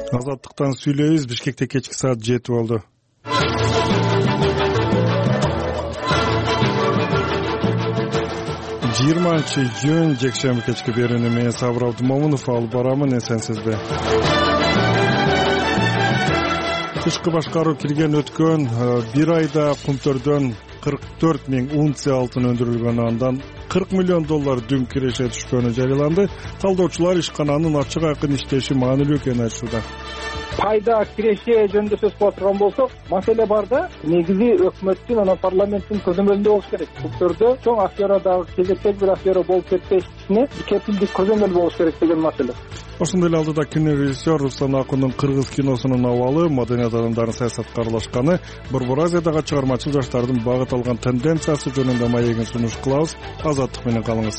Азаттыктан сүйлөйбүз. Бишкекте кечки саат 7 болду. июнь жекшемби кечки берүүнү мен Сабыр Абдымомунов алып барамын. Эсенсизби? Тышкы башкаруу кирген өткөн бир айда Кумтөрдөн 44 миң унция алтын өндүрүлгөн, андан 40 миллион доллар дүм киреше түшкөнү жарыяланды. Талдоочулар ишкананын ачык айкын иштеши маанилүү экенин айтышууда. Пайда киреше жөнүндө сөз кыла турган болсок, маселе бар да, негизи өкмөттүн анан парламенттин көзөмөлүндө болуш керек. Кумтөрдө чоң аферадагы кезектеги бир афера болуп кетпешине кепилдик көзөмөл болуш керек деген маселе. Ошондой эле алдыда кинорежиссер Руслан Акундун кыргыз киносунун абалы, маданият адамдарынын саясатка аралашканы, Борбор Азиядагы чыгармачыл жаштардын багыт алган тенденциясы жөнүндө маегин сунуш кылабыз. Азаттык менен калыңыз.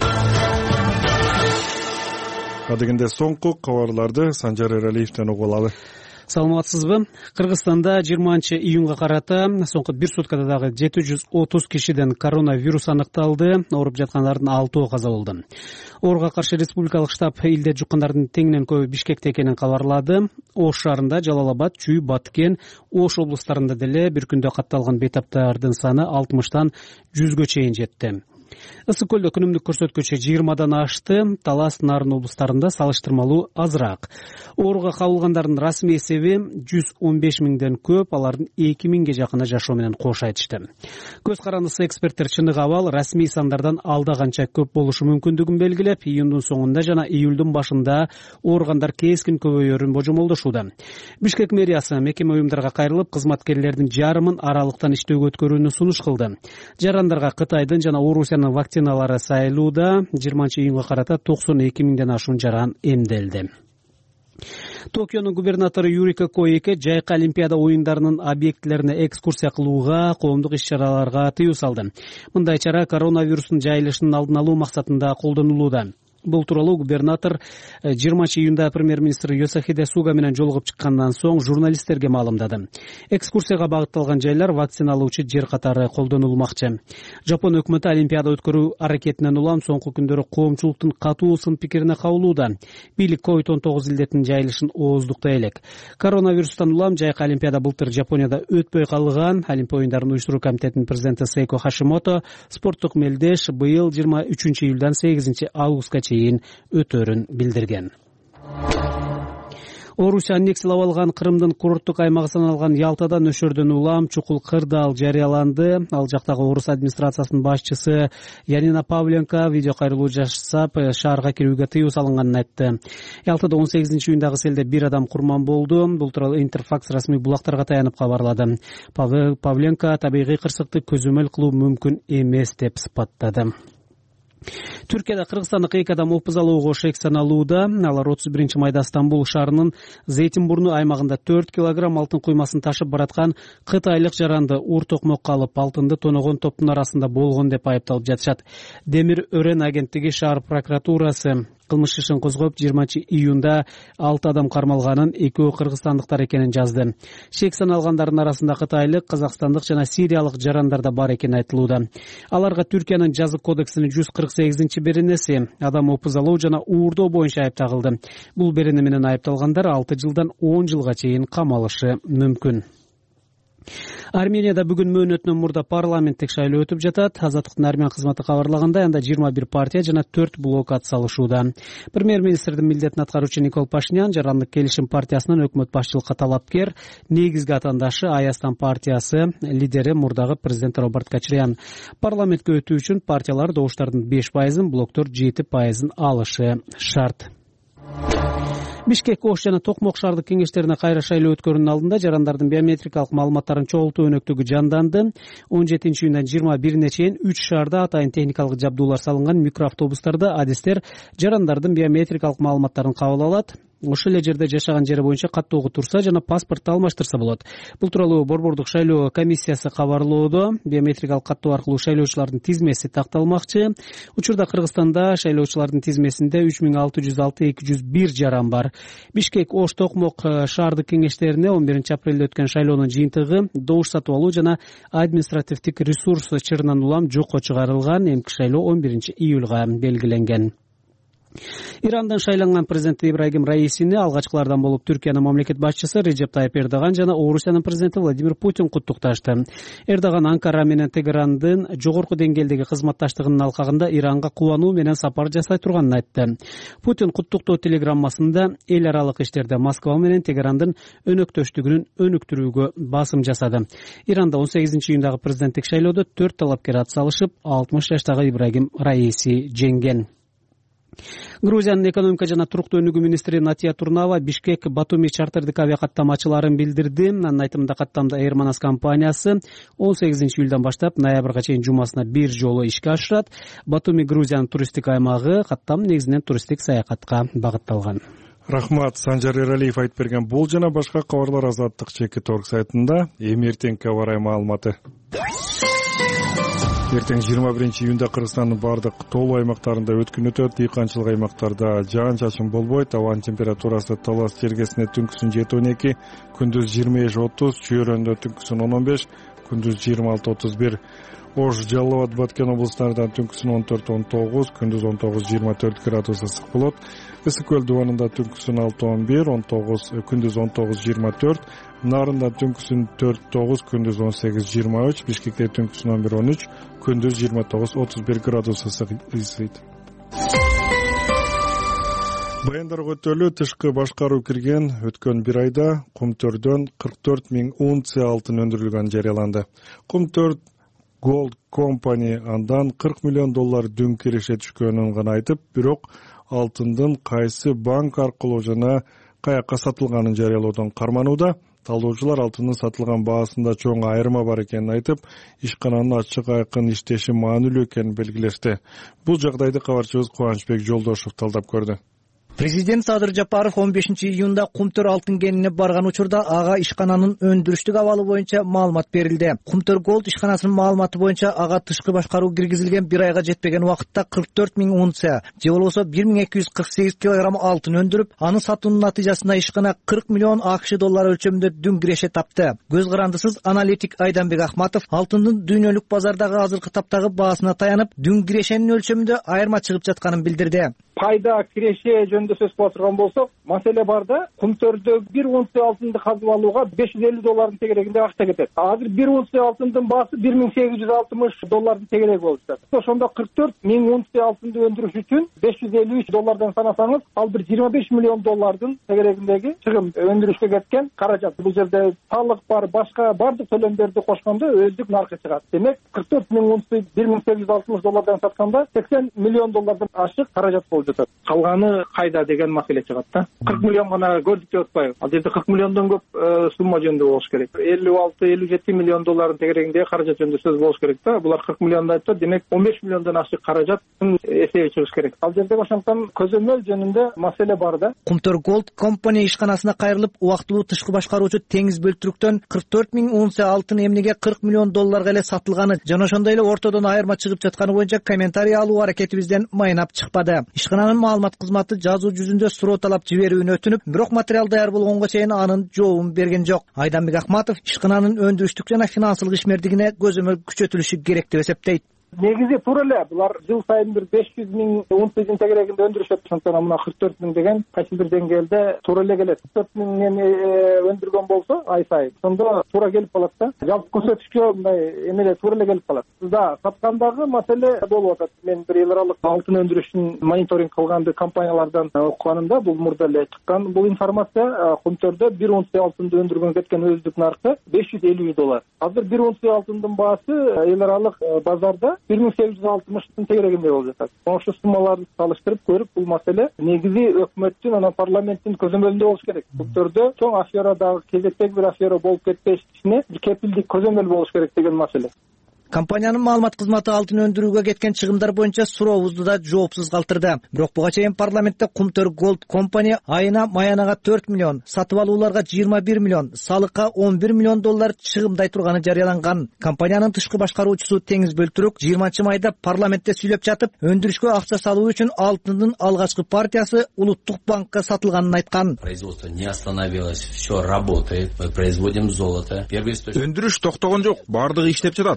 Адегенде соңку кабарларды Санжар Эралиевден угуп алалы. Саламатсызбы? Кыргызстанда 20 июнга карата соңку бир суткада дагы 730 кишиден коронавирус аныкталды. Ооруп жаткандардын 6 каза болду. Ооруга каршы республикалык штаб илде жуккандардын теңинен көбү Бишкекте экенин кабарлады. Ош шаарында, Жалал Абад, Чүй, Баткен, Ош облустарында деле бир күндө катталган бейтаптардын саны 60тан 100гө чейин жетти. Ысык көлдө күнүмдүк көрсөткүчү 20дан ашты, Талас, Нарын облустарында салыштырмалуу азыраак. Ооруга кабылгандардын расмий эсеби 115 миңден көп, алардын 2 миңге жакыны жашоо менен кош айтышты. Көз карандысы эксперттер чындык абал расмий сандардан алда канча көп болушу мүмкүндүгүн белгилеп, июндун соңунда жана июлдун башында ооругандар кескин көбөйөрүн божомолдошууда. Бишкек мэриясы мекеме уюмдарга кайрылып, кызматкерлердин жарымын аралыктан иштөөгө өткөрүүнү сунуш кылды. Жарандарга Кытайдын жана Орусиянын вакциналары сайылууда. 20 июнга карата 92 миңден ашуун жаран эмделди. Токионун губернатору Юрико Коэйке жайкы Олимпиада оюндарынын объектилерине экскурсия кылууга, коомдук иш-чараларга тыюу салды. Мындай чара коронавирустун жайылышынын алдын алуу максатында колдонулууда. Бул тууралуу губернатор 20 июнда премьер-министр Йосихиде Суга менен жолугуп чыккандан соң журналисттерге маалымдады. Экскурсияга багытталган жайлар вакцина алуучу жер катары колдонулмакчы. Жапон өкмөтү Олимпиада өткөрүү аракетинен улам соңку күндөрү коомчулуктун катуу сын пикирине кабылууда. Бийлик COVID-19 илдетинин жайылышын ооздуктай элек. Коронавирустан улам жайкы Олимпиада былтыр Жапонияда өтпөй калган. Олимпия оюндарын уюштуруу комитетинин президенти Сейко Хашимото спорттук мелдеш быйыл 23 июлдан 8 августка өтөрүн билдирген. Орусия аннексиялап алган Крымдын курорттук аймагы саналган Ялтада нөшөрдөн улам чукул кырдаал жарыяланды. Ал жактагы орус администрациясынын башчысы Янина Павленко видео кайрылуу жасап, шаарга кирүүгө тыюу салынганын айтты. Ялтада 18 июндагы селде бир адам курман болду. Бул тууралуу Интерфакс расмий булактарга таянып кабарлады. Павленко табигый кырсыкты көзөмөл кылуу мүмкүн эмес деп сыпаттады. Түркияда кыргызстандык 2 адам опуз алууга шек саналууда. Алар 31 майда Стамбул шаарынын Зейтинбурну аймагында 4 килограмм алтын куймасын ташып бараткан кытайлык жаранды ур токмокко алып, алтынды тоногон топтун арасында болгон деп айыпталып жатышат. Демир Өрен агенттиги шаар прокуратурасы кылмыш ишин козгоп, 20 июнда 6 адам кармалганын, 2 кыргызстандыктар экенин жазды. Шек саналгандардын арасында кытайлык, казакстандык жана сириялык жарандар да бар экени айтылууда. Аларга Түркиянын жазык кодексинин 148-беренеси адам опуз алуу жана уурдоо боюнча айып тагылды. Бул берене менен айыпталгандар 6 жылдан 10 жылга чейин камалышы мүмкүн. Арменияда бүгүн мөөнөтүнөн мурда парламенттик шайлоо өтүп жатат. Азаттыктын армян кызматы кабарлагандай, анда 21 партия жана 4 блок атсалышууда. Премьер-министрдин милдетин аткаруучу Никол Пашинян Жарандык келишим партиясынын өкмөт башчылыкка талапкер, негизги атаандашы Аястан партиясы лидери мурдагы президент Роберт Качарян. Парламентке өтүү үчүн партиялар добуштардын 5%, блоктор 7% алышы шарт. Бишкек, Ош жана Токмок шаардык кеңештерине кайра шайлоо өткөрүүнүн алдында жарандардын биометрикалык маалыматтарын чогултуу өнөктүгү жанданды. 17 июндан 21-ине чейин 3 шаарда атайын техникалык жабдуулар салынган микроавтобустарда адистер жарандардын биометрикалык маалыматтарын кабыл алат. Ошол эле жерде жашаган жери боюнча каттоого турса жана паспорту алмаштырса болот. Бул тууралуу Борбордук шайлоо комиссиясы кабарлоодо. Биометрикалык каттоо аркылуу шайлоочулардын тизмеси такталмакчы. Учурда Кыргызстанда шайлоочулардын тизмесинде 3606-201 жаран бар. Бишкек, Ош, Токмок шаардык кеңештерине 11 апрелде өткөн шайлоонун жыйынтыгы добуш сатып алуу жана административдик ресурс чырынан улам жокко чыгарылган. Эмки шайлоо 11 июлга белгиленген. Ирандан шайланган президент Ибрагим Раисини алгачкылардан болуп Түркиянын мамлекет башчысы Режеп Тайып Эрдоган жана Орусиянын президенти Владимир Путин куттукташты. Эрдоган Анкара менен Тегерандын жогорку деңгээлдеги кызматташтыгынын алкагында Иранга кубануу менен сапар жасай турганын айтты. Путин куттуктоо телеграммасында эл аралык иштерде Москва менен Тегерандын өнөктөштүгүнүн өнүктүрүүгө басым жасады. Иранда 18-июндагы президенттик шайлоодо 4 талапкер ат салышып, 60 жаштагы Ибрагим Раиси жеңген. Грузиянын экономика жана туруктуу өнүгүү министри Натия Турнава Бишкек Батуми чартердик авиакаттамачыларын билдирди. Анын айтымында каттамда Air Manas компаниясы 18-июлдан баштап ноябрга чейин жумасына бир жолу ишке ашырат. Батуми Грузиянын туристтик аймагы, каттам негизинен туристтик саякатка багытталган. Рахмат, Санжар Эралиев айтып берген. Бул жана башка кабарлар Азаттык ЧК сайтында. Эми эртеңки аба ырайы маалыматы. Эртең 21-июнда Кыргызстандын бардык тоолуу аймактарында өткүн өтөт. Дыйканчылык аймактарда жаан-чачын болбойт. Абанын температурасы Талас чергесинде түнкүсүн 7-12, күндүз 25-30, Чүйөрөндө түнкүсүн 10-15, күндүз 26-31. Ош, Жалал абад, Баткен облустарында түнкүсүн 14-19, күндүз 19-24 градус ысык болот. Ысык көл дубанында түнкүсүн 6-11, күндүз 19-24, Нарында түнкүсүн 4-9, күндүз 18-23, Бишкекте түнкүсүн 11-13, күндүз 29-31 градус ысыйт. Баяндарга өтөлүү тышкы башкаруу кирген өткөн бир айда Кумтөрдөн 44 000 унция алтын өндүрүлгөн жарыяланды. Кумтөр Gold Company андан $40 миллион дүң киреше түшкөнүн гана айтып, бирок алтындын кайсы банк аркылуу жана каякка сатылганын жарыялоодон карманууда. Талдоочулар алтындын сатылган баасында чоң айырма бар экенин айтып, ишкананын ачык айкын иштеши маанилүү экенин белгилешти. Бул жагдайды кабарчыбыз Кубанычбек Жолдошов талдап көрдү. Президент Садыр Жапаров 15-июнда Кумтөр алтын кенине барган учурда ага ишкананын өндүрүштүк абалы боюнча маалымат берилди. Кумтөр Голд ишканасынын маалыматы боюнча ага тышкы башкаруу киргизилген бир айга жетпеген убакытта 44 000 унция, же болбосо 1248 килограмм алтын өндүрүп, аны сатуунун натыйжасында ишкана $40 миллион ақш өлчөмүндө дүң киреше тапты. Көз карандысыз аналитик Айданбек Ахматов алтындын дүйнөлүк базардагы азыркы таптагы баасына таянып, дүң кирешенин өлчөмүндө айырма чыгып жатканын билдирди. Пайда киреше жөнүндө сөз кыла турган болсок, маселе бар да, Кумтөрдө 1 унция алтынды казып алууга $550 тегерегинде акча кетет. Азыр 1 унция алтындын баасы $1860 тегереги болуп жатат. Ошондо 44 000 унция алтынды өндүрүш үчүн $553 санасаңыз, ал бир $25 миллион тегерегиндеги чыгым өндүрүшкө кеткен каражат. Бул жерде салык бар, башка бардык төлөмдөрдү кошкондо өздүк наркы чыгат. Демек 44 000 унция $1860 сатканда $80 миллион ашык каражат болуп жатат. Калганы кайда деген маселе чыгат да. 40 миллион гана көрдүк деп атпайбы? Ал жерде 40 миллиондон көп сумма жөнүндө болуш керек. 56-57 миллион долларын тегерегинде каражат жөнүндө сөз болуш керек да. Булар 40 миллионду айтты, демек 15 миллиондон ашык каражаттын эсеби чыгыш керек. Ал жерде ошондон көзөмөл жөнүндө маселе бар да. Кумтөр Gold Company ишканасына кайрылып, убактылуу тышкы башкаруучу Теңиз Бөлтүрүктөн 44 000 унция алтын эмнеге $40 миллион эле сатылганы жана ошондой эле ортодон айырма чыгып жатканы боюнча комментарий алуу аракетибизден майнап чыкпады. Ишкананын маалымат кызматы жазуу жүзүндө суроо талап жиберүүнү өтүнүп, бирок материал даяр болгонго чейин анын жообун берген жок. Айданбек Ахматов ишкананын өндүрүштүк жана финансылык ишмердигине көзөмөл күчөтүлүшү керек деп эсептейт. Негизи туура эле, булар жыл сайын бир 500 000 унциянын тегерегинде өндүрүшөт. Ошондон мына 44 000 деген кайсы бир деңгээлде туура эле келет. 44 000 өндүргөн болсо ай сайын, ошондо туура келип калат да. Жалпы көрсөтүшкө мындай эмеле туура эле келип калат. Да, саткандагы маселе болуп атат. Мен бир эл аралык алтын өндүрүшүн мониторинг кылганды компаниялардан окуганымда бул мурда эле чыккан бул информация. Кумтөрдө 1 унция алтынды өндүргөн кеткен өздүк наркы $550. Азыр 1 унция алтындын баасы эл аралык базарда $1860 тегерегинде болуп жатат. Ошол суммаларды салыштырып көрүп, бул маселе негизи өкмөттүн, анан парламенттин көзөмөлүндө болуш керек. Кумтөрдө чоң аферадагы кезектеги бир афера болуп кетпешине кепилдик көзөмөл болуш керек деген маселе. Компаниянын маалымат кызматы алтын өндүрүүгө кеткен чыгымдар боюнча сурообузду да жоопсуз калтырды. Бирок буга чейин парламентте Кумтөр Gold Company айына маянага $4 миллион, сатып алууларга $21 миллион, салыкка $11 миллион чыгымдай турганы жарыяланган. Компаниянын тышкы башкаруучусу Теңиз Бөлтүрүк 20-майда парламентте сүйлөп жатып, өндүрүшкө акча салуу үчүн алтындын алгачкы партиясы Улуттук банкка сатылганын айткан. Производство не остановилось, все работает. Мы производим золото. Өндүрүш токтогон жок, бардыгы иштеп жатат. Биз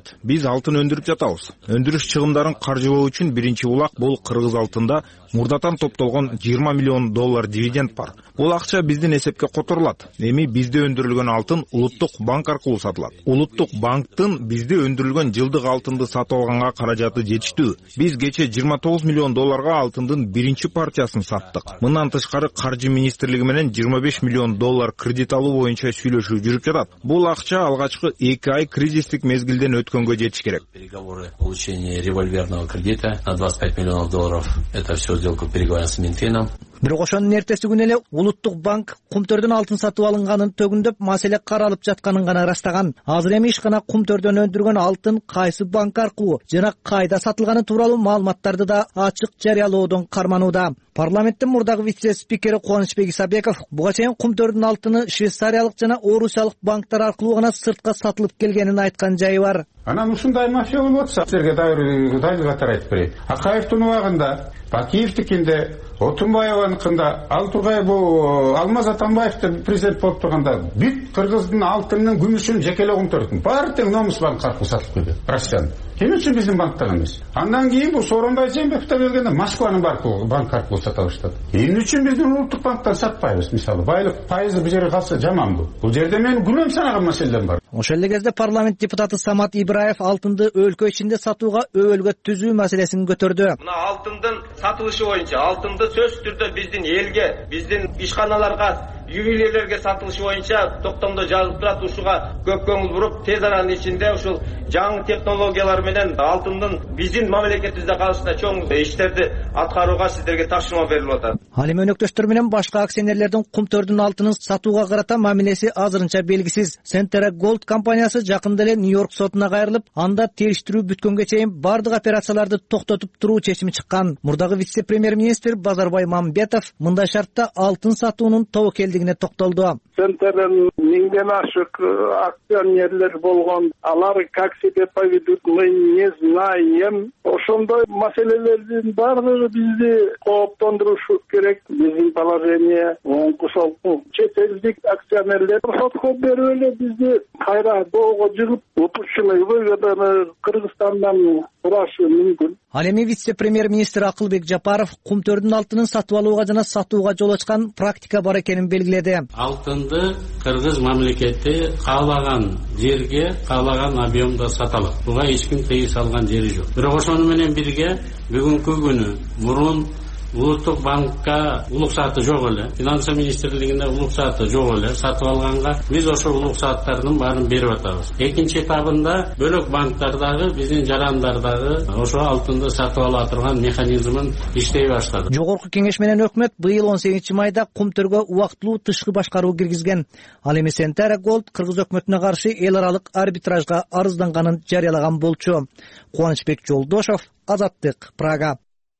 биз алтын өндүрүп жатабыз. Өндүрүш чыгымдарын каржылоо үчүн биринчи булак бул кыргыз алтында мурдатан топтолгон $20 миллион дивиденд бар. Бул акча биздин эсепке которулат. Эми бизде өндүрүлгөн алтын улуттук банк аркылуу сатылат. Улуттук банктын бизде өндүрүлгөн жылдык алтынды сатып алганга каражаты жетиштүү. Биз кече $29 миллион алтындын биринчи партиясын саттык. Мындан тышкары каржы министрлиги менен $25 миллион кредит алуу боюнча сүйлөшүү жүрүп жатат. Бул акча алгачкы 2 ай кризистик мезгилден өткөнгө жетиш керек. Переговоры получения револьверного кредита на $25 миллионов. Это все сделка переговоров с Минфином. Бирок ошонун эртеси күнү эле улуттук банк Кумтөрдөн алтын сатып алынганын төгүндөп, маселе каралып жатканын гана ырастаган. Азыр эми ишкана Кумтөрдөн өндүргөн алтын кайсы банк аркылуу жана кайда сатылганы тууралуу маалыматтарды да ачык жарыялоодон карманууда. Парламенттин мурдагы вице-спикери Кубанычбек Исабеков буга чейин Кумтөрдүн алтыны швейцариялык жана орусиялык банктар аркылуу гана сыртка сатылып келгенин айткан жайы бар. Анан ушундай мафия болуп атса, силерге дайыр катар айтып берейин. Акаевдин убагында, Бакиевдикинде, Отунбаеваныкында, ал тургай бул Алмаз Атамбаевди президент болуп турганда бүт Кыргыздын алтынын, күмүшүн жекелеп Кумтөрдүн баары тең Номус банк аркылуу сатылып келген. Россиянын. Эмне үчүн биздин банктар эмес? Андан кийин бул Сооронбай Жээнбековдер келгенде Москванын банк аркылуу сата баштады. Эмне үчүн биздин улуттук банктан сатпайбыз? Мисалы, байлык пайызы бул жерге калса жаманбы? Бул жерде мен күнөөм санаган маселелер бар. Ошол эле кезде парламент депутаты Самат Ибраев алтынды өлкө ичинде сатууга өбөлгө түзүү маселесин көтөрдү. Мына алтындын сатылышы боюнча алтынды сөзсүз түрдө биздин элге, биздин ишканаларга, ювелирлерге сатылышы боюнча токтомдо жазылып турат. Ушуга көп көңүл буруп, тез аранын ичинде ушул жаңы технологиялар менен алтындын биздин мамлекетибизде калышына чоң иштерди аткарууга сиздерге тапшырма берилип атат. Ал эми өнөктөштөр менен башка акционерлердин Кумтөрдүн алтынын сатууга карата мамилеси азырынча белгисиз. Centera Gold компаниясы жакында эле Нью-Йорк сотуна кайрылып, анда териштирүү бүткөнгө чейин бардык операцияларды токтотуп туруу чечими чыккан. Мурдагы вице-премьер-министр Базарбай Мамбетов мындай шартта алтын сатуунун тобокелдигине токтолду. Center'ın 1000'den aşık aksiyonерler болгон. Алар как себя поведут, мы не знаем. Ошондой маселелердин баардыгы бизди кооптондурушу керек. Биздин положение оңкусол. Чет элдик акционерлер сотко берип эле бизди кайра доого жыгып, упущенный выгоданы Кыргызстандан сурашы мүмкүн. Ал эми вице-премьер-министр Акылбек Жапаров Кумтөрдүн алтынын сатып алууга жана сатууга жол ачкан практика бар экенин белгиледи. Алтынды Кыргыз мамлекети каалаган жерге, каалаган объемдо сата алат. Буга эч ким тыйым салган жери жок. Бирок ошону менен бирге бүгүнкү күнү мурун улуттук банкка уруксаты жок эле, финансы министрлигинде уруксаты жок эле, сатып алганга биз ошо уруксаттардын баарын берип атабыз. Экинчи этабында бөлөк банктардагы биздин жарандардагы ошо алтынды сатып ала турган механизмин иштей баштады. Жогорку кеңеш менен өкмөт быйыл 18 майда Кумтөргө убактылуу тышкы башкаруу киргизген. Ал эми Centera Gold Кыргыз өкмөтүнө каршы эл аралык арбитражга арызданганын жарыялаган болчу. Кубанычбек Жолдошов, Азаттык, Прага.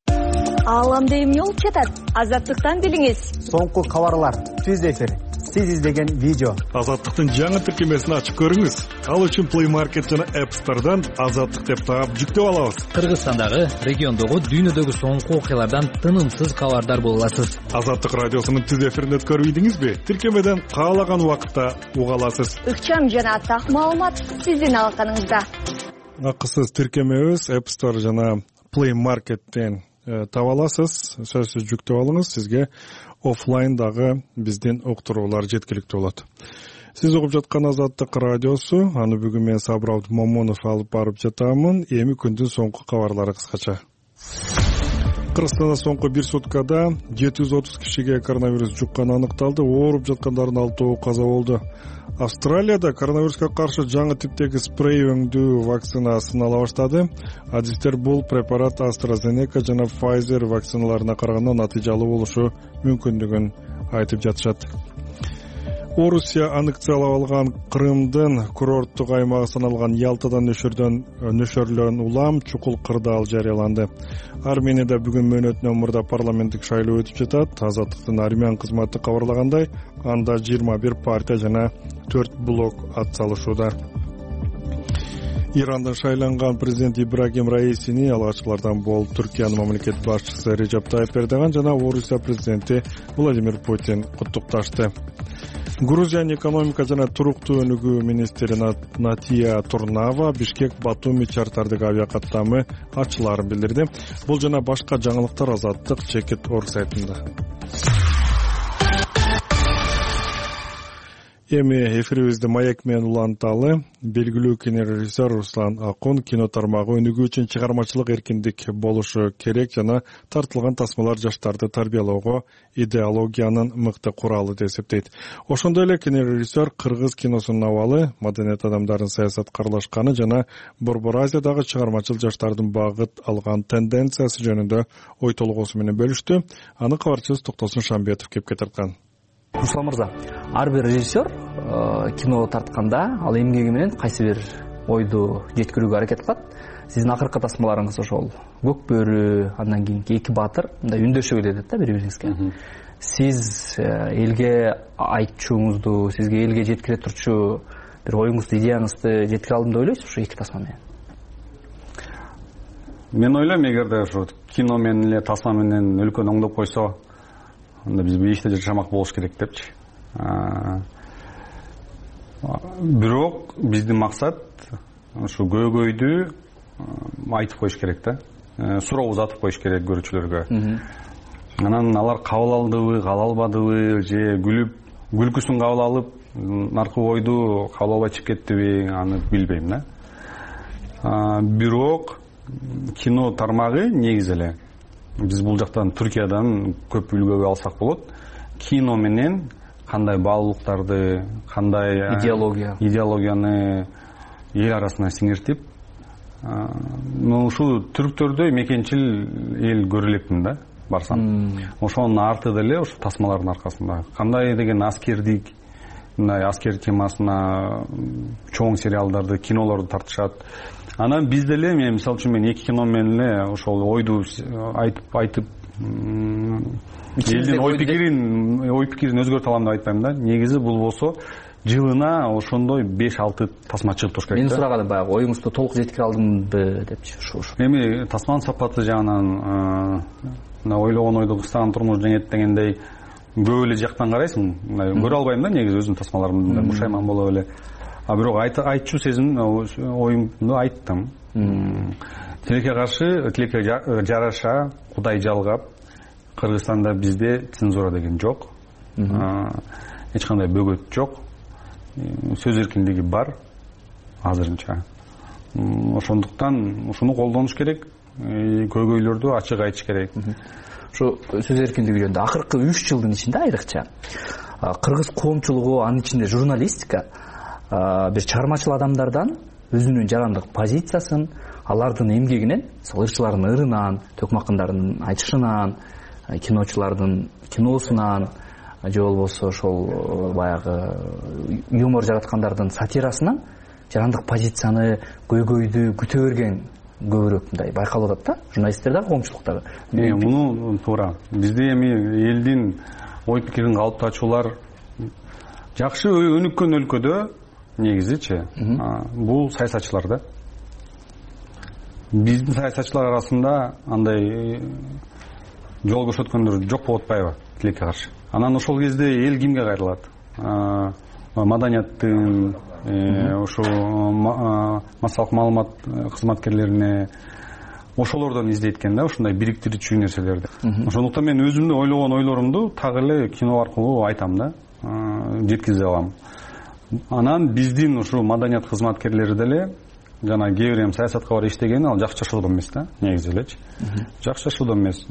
Ааламда эмне болуп жатат? Азаттыктан билиңиз. Соңку кабарлар, түз эфир, сиз издеген видео. Азаттыктын жаңы тиркемесин ачып көрүңүз. Ал үчүн Play Market жана App Store'дан Азаттык деп таап жүктөп алабыз. Кыргызстандагы, региондогу, дүйнөдөгү соңку окуялардан тынымсыз кабардар боло аласыз. Азаттык радиосунун түз эфирин өткөрбөйдүңүзбү? Тиркемеден каалаган убакытта уга аласыз. Ыкчам жана так маалымат сиздин алаканыңызда. Акысыз тиркемебиз App Store жана Play Market'тен таба аласыз. Сөзсүз жүктөп алыңыз. Сизге офлайндагы биздин уктуруулар жеткиликтүү болот. Сиз угуп жаткан Азаттык радиосу, аны бүгүн мен Сабыр Момунов алып барып жатамын. Эми күндүн соңку кабарлары кыскача. Кыргызстанда соңку бир суткада 730 кишиге коронавирус жукканы аныкталды. Ооруп жаткандардын 6-ы каза болду. Австралияда коронавируска каршы жаңы типтеги спрей өңдүү вакцина сынала баштады. Адистер бул препарат AstraZeneca жана Pfizer вакциналарына караганда натыйжалуу болушу мүмкүндүгүн айтып жатышат. Орусия аннексиялап алган Крымдын курорттук аймагы саналган Ялтадан нөшөрлөн улам чукул кырдаал жарыяланды. Арменияда бүгүн мөөнөтүнөн мурда парламенттик шайлоо өтүп жатат. Азаттыктын армян кызматы кабарлагандай, анда 21 партия жана 4 блок ат салышууда. Ирандан шайланган президент Ибрагим Раисини алгачкылардан болуп Түркиянын мамлекет башчысы Режеп Тайып Эрдоган жана Орусия президенти Владимир Путин куттукташты. Грузиянын экономика жана туруктуу өнүгүү министри Натия Турнава Бишкек Батуми чартардык авиа каттамы ачылаарын билдирди. Бул жана башка жаңылыктар Азаттык Чекит орг сайтында. Эми эфирибизди маек менен уланталы. Белгилүү кинорежиссер Руслан Акун кино тармагы өнүгүү үчүн чыгармачылык эркиндик болушу керек жана тартылган тасмалар жаштарды тарбиялоого идеологиянын мыкты куралы деп эсептейт. Ошондой эле кинорежиссер кыргыз киносунун абалы, маданият адамдардын саясатка аралашканы жана Борбор Азиядагы чыгармачыл жаштардын багыт алган тенденциясы жөнүндө ой толгоосу менен бөлүштү. Аны кабарчыбыз Токтосун Шамбетов кепке тарткан. Руслан мырза, ар бир режиссер кино тартканда ал эмгеги менен кайсы бир ойду жеткирүүгө аракет кылат. Сиздин акыркы тасмаларыңыз ошол Көк бөрү, андан кийинки Эки баатыр мындай үндөшүп кетет да бири-бириңизге. Сиз элге айтчуңузду, сизге элге жеткире турчу бир оюңузду, идеяңызды жеткире алдым деп ойлойсузбу ушу эки тасма менен? Мен ойлойм, эгерде ушу кино менен эле тасма менен өлкөнү оңдоп койсо, анда биз бейиште жашамак болуш керек депчи. Бирок биздин максат ушу көйгөйдү айтып коюш керек да. Суроо узатып коюш керек көрүүчүлөргө. Анан алар кабыл алдыбы, кабыл албадыбы, же күлкүсүн кабыл алып, наркы ойду кабыл албай чыгып кеттиби, аны билбейм да. Бирок кино тармагы негизи эле биз бул жактан Түркиядан көп үлгү алсак болот. Кино менен кандай баалуулуктарды, кандай идеологияны эл арасына сиңиртип, ушу түрктөрдөй мекенчил эл көрө элекмин да барсам. Ошонун арты деле ушу тасмалардын аркасында. Кандай деген аскердик, мындай аскер темасына чоң сериалдарды, кинолорду тартышат. Анан биз деле, мен мисалы үчүн мен эки кино менен эле ошол ойду айтып элдин ой пикирин өзгөртө алам деп айтпайм да. Негизи бул болсо жылына ошондой 5-6 тасма чыгып туруш керек. Мен сураганым баягы оюңузду толук жеткире алдымбы депчи. Эми тасманын сапаты жагынан ойлогон ойду кыстаган турмуш жеңет дегендей көп эле жактан карайсың. Көрө албайм да негизи өзүмдүн тасмаларымды, бушайман болуп эле. Бирок айтчу сезим оюмду айттым. Тилекке каршы, тилекке жараша, Кудай жалгап, Кыргызстанда бизде цензура деген жок. Эч кандай бөгөт жок. Сөз эркиндиги бар азырынча. Ошондуктан ушуну колдонуш керек, көйгөйлөрдү ачык айтыш керек. Ушу сөз эркиндиги жөнүндө акыркы 3 жылдын ичинде айрыкча кыргыз коомчулугу, анын ичинде журналистика бир чыгармачыл адамдардан өзүнүн жарандык позициясын, алардын эмгегинен, ырчылардын ырынан, төкмакындардын айтышынан, киночулардын киносунан, же болбосо ошол баягы юмор жараткандардын сатирасынан жарандык позицияны, көйгөйдү күтө берген көбүрөөк мындай байкалып атат да, журналисттер дагы, коомчулук дагы. Муну туура. Бизде эми элдин ой пикирин калыптачуулар жакшы өнүккөн өлкөдө негизичи бул саясатчылар да. Биздин саясатчылар арасында андай жол көрсөткөндөр жок болуп атпайбы тилекке каршы. Анан ошол кезде эл кимге кайрылат? Маданияттын, ошо массалык маалымат кызматкерлерине, ошолордон издейт экен да, ушундай бириктирүүчү нерселерди. Ошондуктан мен өзүмдүн ойлогон ойлорумду так эле кино аркылуу айтам да, жеткизе алам. Анан биздин ушу маданият кызматкерлери деле жана кээ бир саясатка бар иштеген, ал жакшы жашоодон эмес да, негизи элечи. Жакшы жашоодон эмес.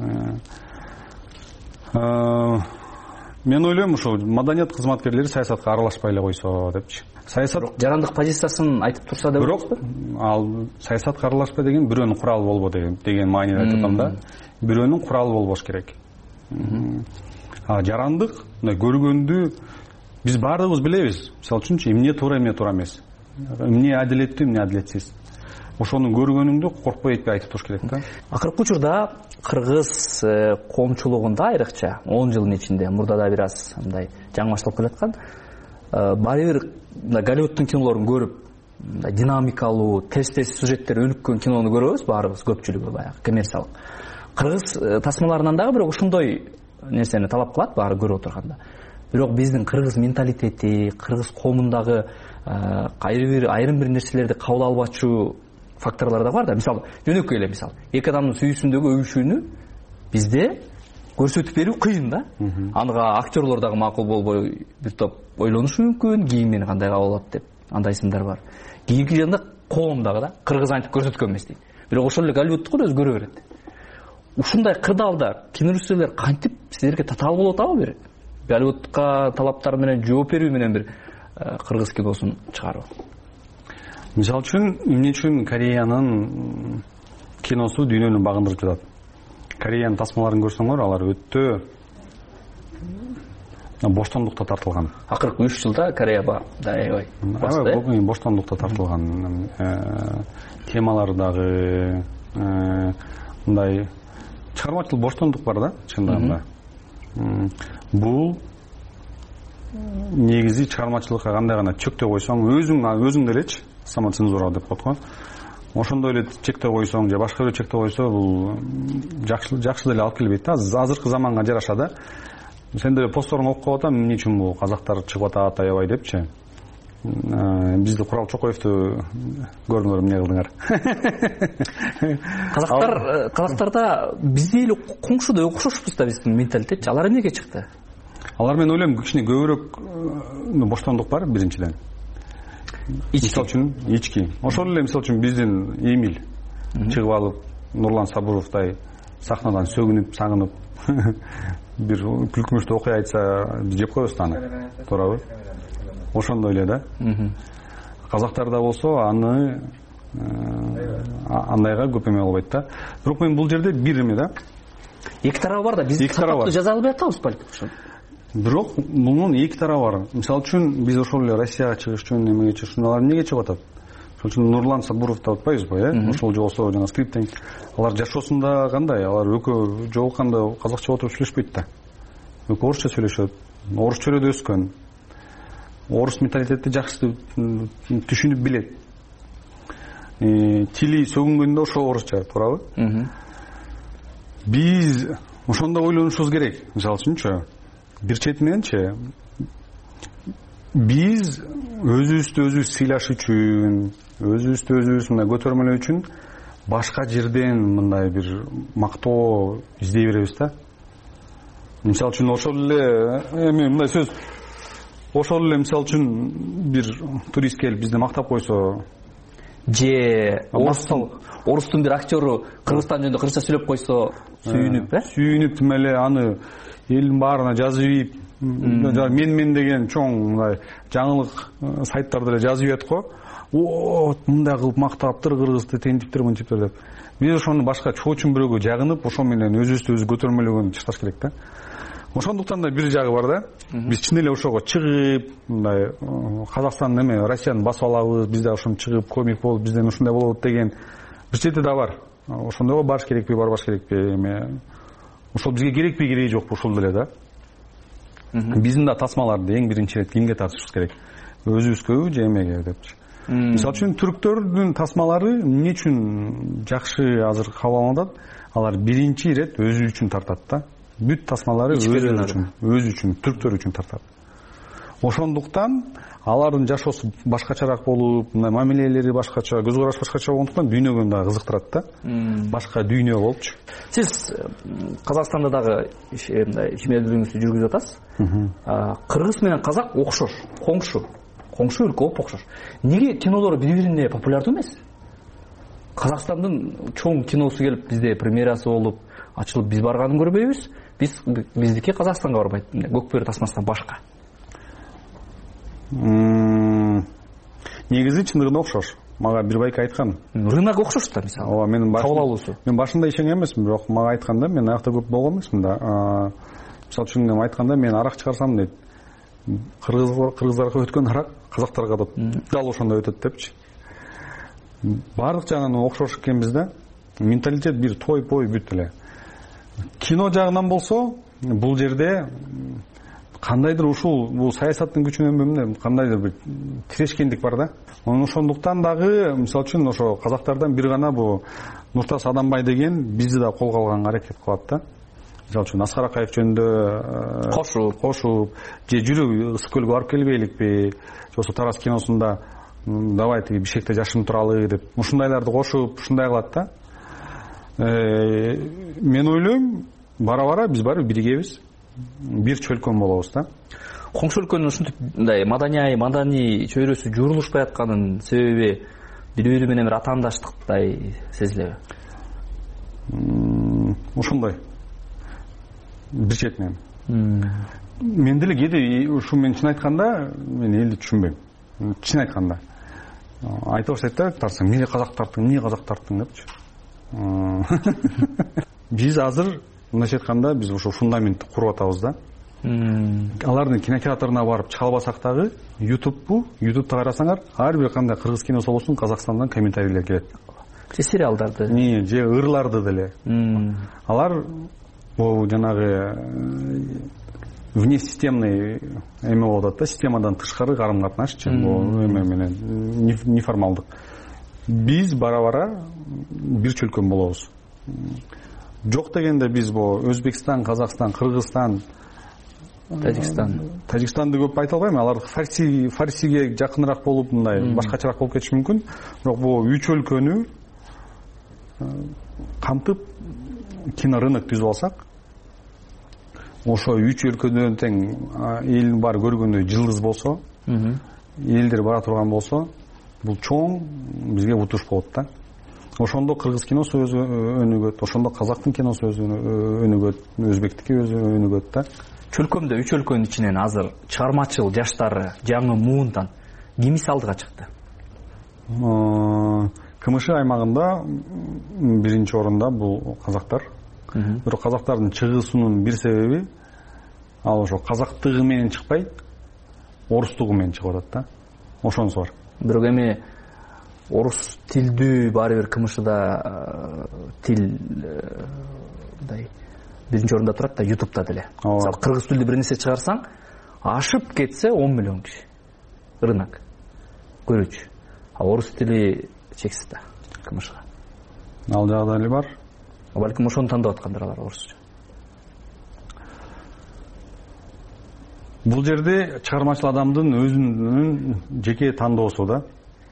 Мен ойлойм ушул маданият кызматкерлери саясатка аралашпай эле койсо депчи. Саясат жарандык позициясын айтып турса деп ойлойсузбу? Ал саясатка аралашпай деген бирөөнүн куралы болбо деген мааниде айтып атам да. Бирөөнүн куралы болбош керек. Жарандык көргөндү биз баардыгыбыз билебиз. Мисалы үчүнчү эмне туура, эмне туура эмес. Эмне адилеттүү, эмне адилетсиз. Ошону көргөнүңдү коркпой этпей айтып туруш керек да. Акыркы учурда кыргыз коомчулугунда айрыкча 10 жылдын ичинде, мурда бир аз мындай жаңылышталып келаткан, баары бир Голливудтун кинолорун көрүп, динамикалуу, тез сюжеттер өнүккөн кинону көрөбүз баарыбыз, көпчүлүгү баягы коммерциялык. Кыргыз тасмаларынан дагы бирок ушундой нерсени талап кылат баары көрүп отурганда. бирок биздин кыргыз менталитети, кыргыз коомундагы айрым бир нерселерди кабыл албачу факторлор да бар да. Мисалы, жөнөкөй эле мисал, эки адамдын сүйүүсүндөгү өбүшүүнү бизде көрсөтүп берүү кыйын да. Анга актерлор дагы макул болбой бир топ ойлонушу мүмкүн, кийимени кандай кабыл алат деп. Андай сымдар бар. Кийинки жагында коом дагы да, кыргыз антип көрсөткөн эмес дейт. Бирок ошол эле Голливудтуку да өзгөрө берет. Ушундай кырдаалда кинорежиссерлер кантип силерге татаал болуп атабы бир Голливудка талаптар менен жооп берүү менен бир кыргыз киносун чыгаруу? Мисалы үчүн, эмне үчүн Кореянын киносу дүйнөнү багындырып жатат? Кореянын тасмаларын көрсөңөр, алар өтө боштондукта тартылган. Акыркы 3 жылда Кореяга аябай боштондукта тартылган. Темалары дагы мындай чыгармачылык боштондук бар да, чындыгында. Бул негизи чыгармачылыкка кандай гана чектөө койсоң, өзүң делечи, самоцензура деп коет го. Ошондой эле чектөө койсоң же башка бир чектөө койсо, бул жакшы деле алып келбейт да. Азыркы заманга жараша да. Сен деле постторуң окуп атам, эмне үчүн бул казактар чыгып атат аябай депчи. Бизди Курал Чокоевду көрдүңөр, эмне кылдыңар? Казактарда бизде эле коңшудай окшошпуз да, биздин менталитетчи. Алар эмнеге чыкты? Алар мен ойлойм, кичине көбүрөөк боштондук бар биринчиден. Мисалы үчүн ички. Ошол эле мисалы үчүн биздин Эмиль чыгып алып, Нурлан Сабуровдай сахнадан сөгүнүп, сагынып бир күлкүнүчтүү окуя айтса, жеп коебуз да аны. Туурабы? Ошондой эле да. Казактарда болсо аны андайга көп эме болбойт да. Бирок мен бул жерде бир эме да. Эки тарабы бар да, биз сапаттуу жаза албай атабыз балким ошо. Бирок мунун эки тарабы бар. Мисалы үчүн биз ошол эле Россияга чыгыш үчүн эмеге чыгыш үчүн алар эмнеге чыгып атат? Ошол үчүн Нурлан Сабуровду атпайбызбы, Ошол жолсо жана скриптинг. Алар жашоосунда кандай? Алар экөө жолукканда казакча отуруп сүйлөшпөйт да. Экөө орусча сүйлөшөт. Орус чөйрөдө өскөн. Орус менталитети жакшы түшүнүп билет. Тили сөгүнгөндө ошо орусча, туурабы? Биз ошондо ойлонушубуз керек. Мисалы үчүнчү, бир четиненчи биз өзүбүздү өзүбүз сыйлаш үчүн, өзүбүздү өзүбүз мындай көтөрмөлөө үчүн башка жерден мындай бир мактоо издей беребиз да. Мисалы үчүн ошол эле эми мындай сөз, ошол эле мисалы үчүн бир турист келип бизди мактап койсо, же орустун бир актеру Кыргызстан жөнүндө кыргызча сүйлөп койсо, сүйүнүп тим эле аны элдин баарына жазып ийип, мен деген чоң мындай жаңылык сайттарда эле жазып ийет го. Мындай кылып мактаптыр кыргызды, тентиптир, мынтиптир деп. Биз ошону башка чоочун бирөөгө жагынып, ошо менен өзүбүздү өзү көтөрмөлөгөн чыкташ керек да. Ошондуктан да бир жагы бар да. Биз чын эле ошого чыгып, мындай Казакстан эме Россияны басып алабыз, биз да ошону чыгып комик болуп, бизден ушундай болот деген бир чети да бар. Ошондойго барыш керекпи, барбаш керекпи, эме ошол бизге керекпи, кереги жокпу, ошол деле да. Биздин да тасмаларды эң биринчи ирет кимге тартышыбыз керек? Өзүбүзгө же эмеге депчи. Мисалы үчүн түрктөрдүн тасмалары эмне үчүн жакшы азыр кабыл алынат? Алар биринчи ирет өзү үчүн тартат да. Бүт тасмалары өзү үчүн, түрктөр үчүн тартат. Ошондуктан алардын жашоосу башкачараак болуп, мындай мамилелери башкача, көз караш башкача болгондуктан дүйнөгө да кызыктырат да. Башка дүйнө болупчу. Сиз Казакстанда дагы ишмердүүлүгүңүздү жүргүзүп атасыз. Кыргыз менен казак окшош, коңшу өлкө окшош. Неге кинолору бири-бирине популярдуу эмес? Казакстандын чоң киносу келип бизде премьерасы болуп, ачылып биз барганын көрбөйбүз. Биздики Казакстанга барбайт. Көкбөрү тасмасынан башка. Негизи чындыгында окшош. Мага бир байка айткан. Рынок окшош да, мисалы. Ооба, мен башында ишенген эмесмин, бирок мага айтканда мен аякта көп болгон эмесмин да. Мисалы үчүн айтканда мен арак чыгарсам дейт. Кыргыздарга өткөн арак казактарга да дал ошондой өтөт депчи. Бардык жагынан окшош экенбиз да. Менталитет бир той-пой бүт эле. Кино жагынан болсо, бул жерде кандайдыр бул саясаттын күчүнөн эмне, кандайдыр бир тирешкендик бар да. Ошондуктан дагы, мисалы үчүн ошо казактардан бир гана бул Нуртас Адамбай деген бизди да колго алганга аракет кылат да. мисалы үчүн Аскар Акаев жөнүндө кошуп же жүрүп ысык көлгө барып келбейликпи, же болбосо Тарас киносунда давай тиги Бишкекте жашынып туралы деп ушундайларды кошуп ушундай кылат да. Мен ойлойм, бара-бара биз барып биригебиз, бир чөлкөн болобуз да. Коңшу өлкөнүн ушундай маданий чөйрөсү журулушпай атканын себеби бири-бири менен бир атаандаштыктай сезилеби? Ушундай. Бир четинен. Мен деле кээде ушу мен чын айтканда мен элди түшүнбөйм. Чын айтканда. Айтып атат да, тарсаң, эмне казактардың депчи. Биз азыр мындайча айтканда биз ошо фундаментти куруп атабыз да. Алардын кинотеатрына барып чалбасак дагы, YouTube'та карасаңар, ар бир кандай кыргыз киносу болсун, Казакстандан комментарийлер келет. Же сериалдарды, же ырларды деле. Алар бул жанагы внесистемный эме болуп атат да, системадан тышкары карым-катнашчы, бул эме менен неформалдык. Биз бара-бара бир чөлкөн болобуз. Жок дегенде биз бул Өзбекстан, Казакстан, Кыргызстан, Тажикстанды көп айта албайм. Алар фарсиге жакыныраак болуп, мындай башкачараак болуп кетиши мүмкүн. Бирок бул үч өлкөнү камтып кинорынок түзүп алсак, ошо үч өлкөдөн тең элдин баары көргөндөй жылдыз болсо, элдер бара турган болсо, бул чоң бизге утуш болот да. Ошондо кыргыз киносу өзү өнүгөт, ошондо казактын киносу өзү өнүгөт, өзбектики өзү өнүгөт да. Чөлкөмдө үч өлкөнүн ичинен азыр чыгармачыл жаштары жаңы муундан ким мисалдыга чыкты? КМШ аймагында биринчи орунда бул казактар. Бирок казактардын чыгуусунун бир себеби ал ошо казактыгы менен чыкпай, орустугу менен чыгып атат да. Ошонусу бар. Бирок эми орус тилдүү баары бир КМШда тил мындай биринчи орунда турат да, YouTube'да деле. Мисалы кыргыз тилдүү бир нерсе чыгарсаң, ашып кетсе 10 миллион киши рынок көрүүчү. А орус тили чексиз да КМШга. Ал жагда эле бар. Балким ошону тандап аткандыр алар орусча. Бул жерде чыгармачыл адамдын өзүнүн жеке тандоосу да.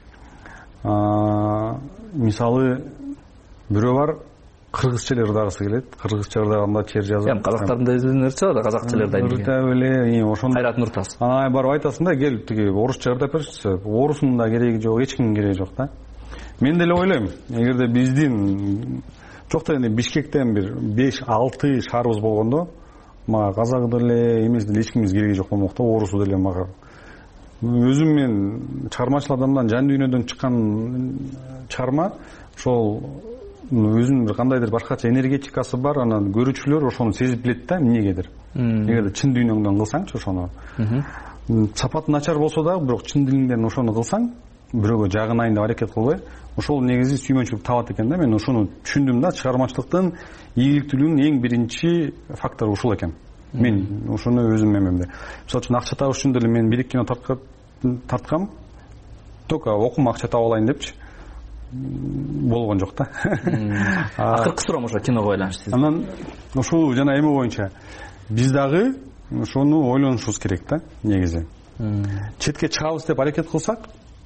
Мисалы бирөө бар, кыргызча эле ырдагысы келет. Кыргызча ырдаганда чер жазып. Эми казактардын да өзүнүн ырчы бар да, казакча эле ырдайм деген. Ырда эле, ошондо Кайрат Нуртас. Барып айтасың да, кел тиги орусча ырдап берчи. Орусунун да кереги жок, эч кимдин кереги жок да. Мен деле ойлойм, эгерде биздин жок дегенде Бишкектен бир 5-6 шаарыбыз болгондо, мага казак деле эмес деле эч кимдин кереги жок болмок да, орусу деле мага. Өзүм мен чыгармачыл адамдан, жан дүйнөдөн чыккан чыгарма, ошол өзүнүн бир кандайдыр башкача энергетикасы бар, анан көрүүчүлөр ошону сезип билет да, эмнегедир. Эгерде чын дүйнөңдөн кылсаңчы ошону. Сапаты начар болсо да, бирок чын дилиңден ошону кылсаң, бирөөгө жагынайын деп аракет кылбай, ошол негизи сүймөнчүлүк табат экен да. Мен ошону түшүндүм да, чыгармачылыктын ийгиликтүүлүгүнүн эң биринчи фактору ушул экен. Мен ошону өзүм эмемде. Мисалы үчүн акча табыш үчүн деле мен бирик кино тарткам, только окума акча таап алайын депчи. Болгон жок да. Акыркы суроом ошо киного байланыштуу. Анан ушул жана эме боюнча биз дагы ошону ойлонушубуз керек да, негизи. Четке чыгабыз деп аракет кылсак,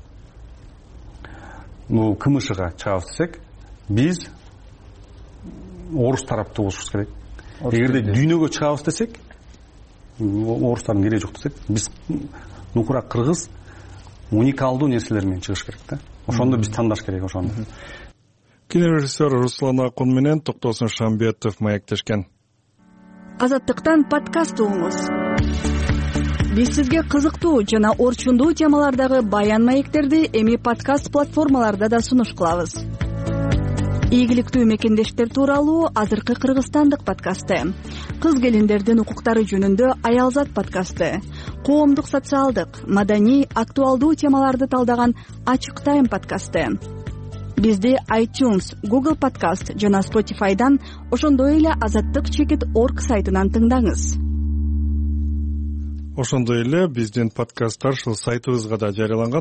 КМШга чыгабыз десек, биз орус тараптуу болушубуз керек. Эгерде дүйнөгө чыгабыз десек, орустардын кереги жок десек, биз нукурак кыргыз уникалдуу нерселер менен чыгыш керек да. Ошондо биз тандаш керек ошону. Кинорежиссер Руслан Акун менен Токтосун Шамбетов маектешкен. Азаттыктан подкаст угуңуз. Биз сизге кызыктуу жана орчундуу темалардагы баян маектерди эми подкаст платформаларда да сунуш кылабыз. Ийгиликтүү мекендештер тууралуу азыркы кыргызстандык подкасты, кыз келиндердин укуктары жөнүндө Аялзат подкасты, коомдук социалдык, маданий, актуалдуу темаларды талдаган Ачык Тайм подкасты. Бизди iTunes, Google Podcast жана Spotify'дан, ошондой эле azattik.org сайтынан тыңдаңыз. Ошондой эле биздин подкасттар ушул сайтыбызга да жарыяланган,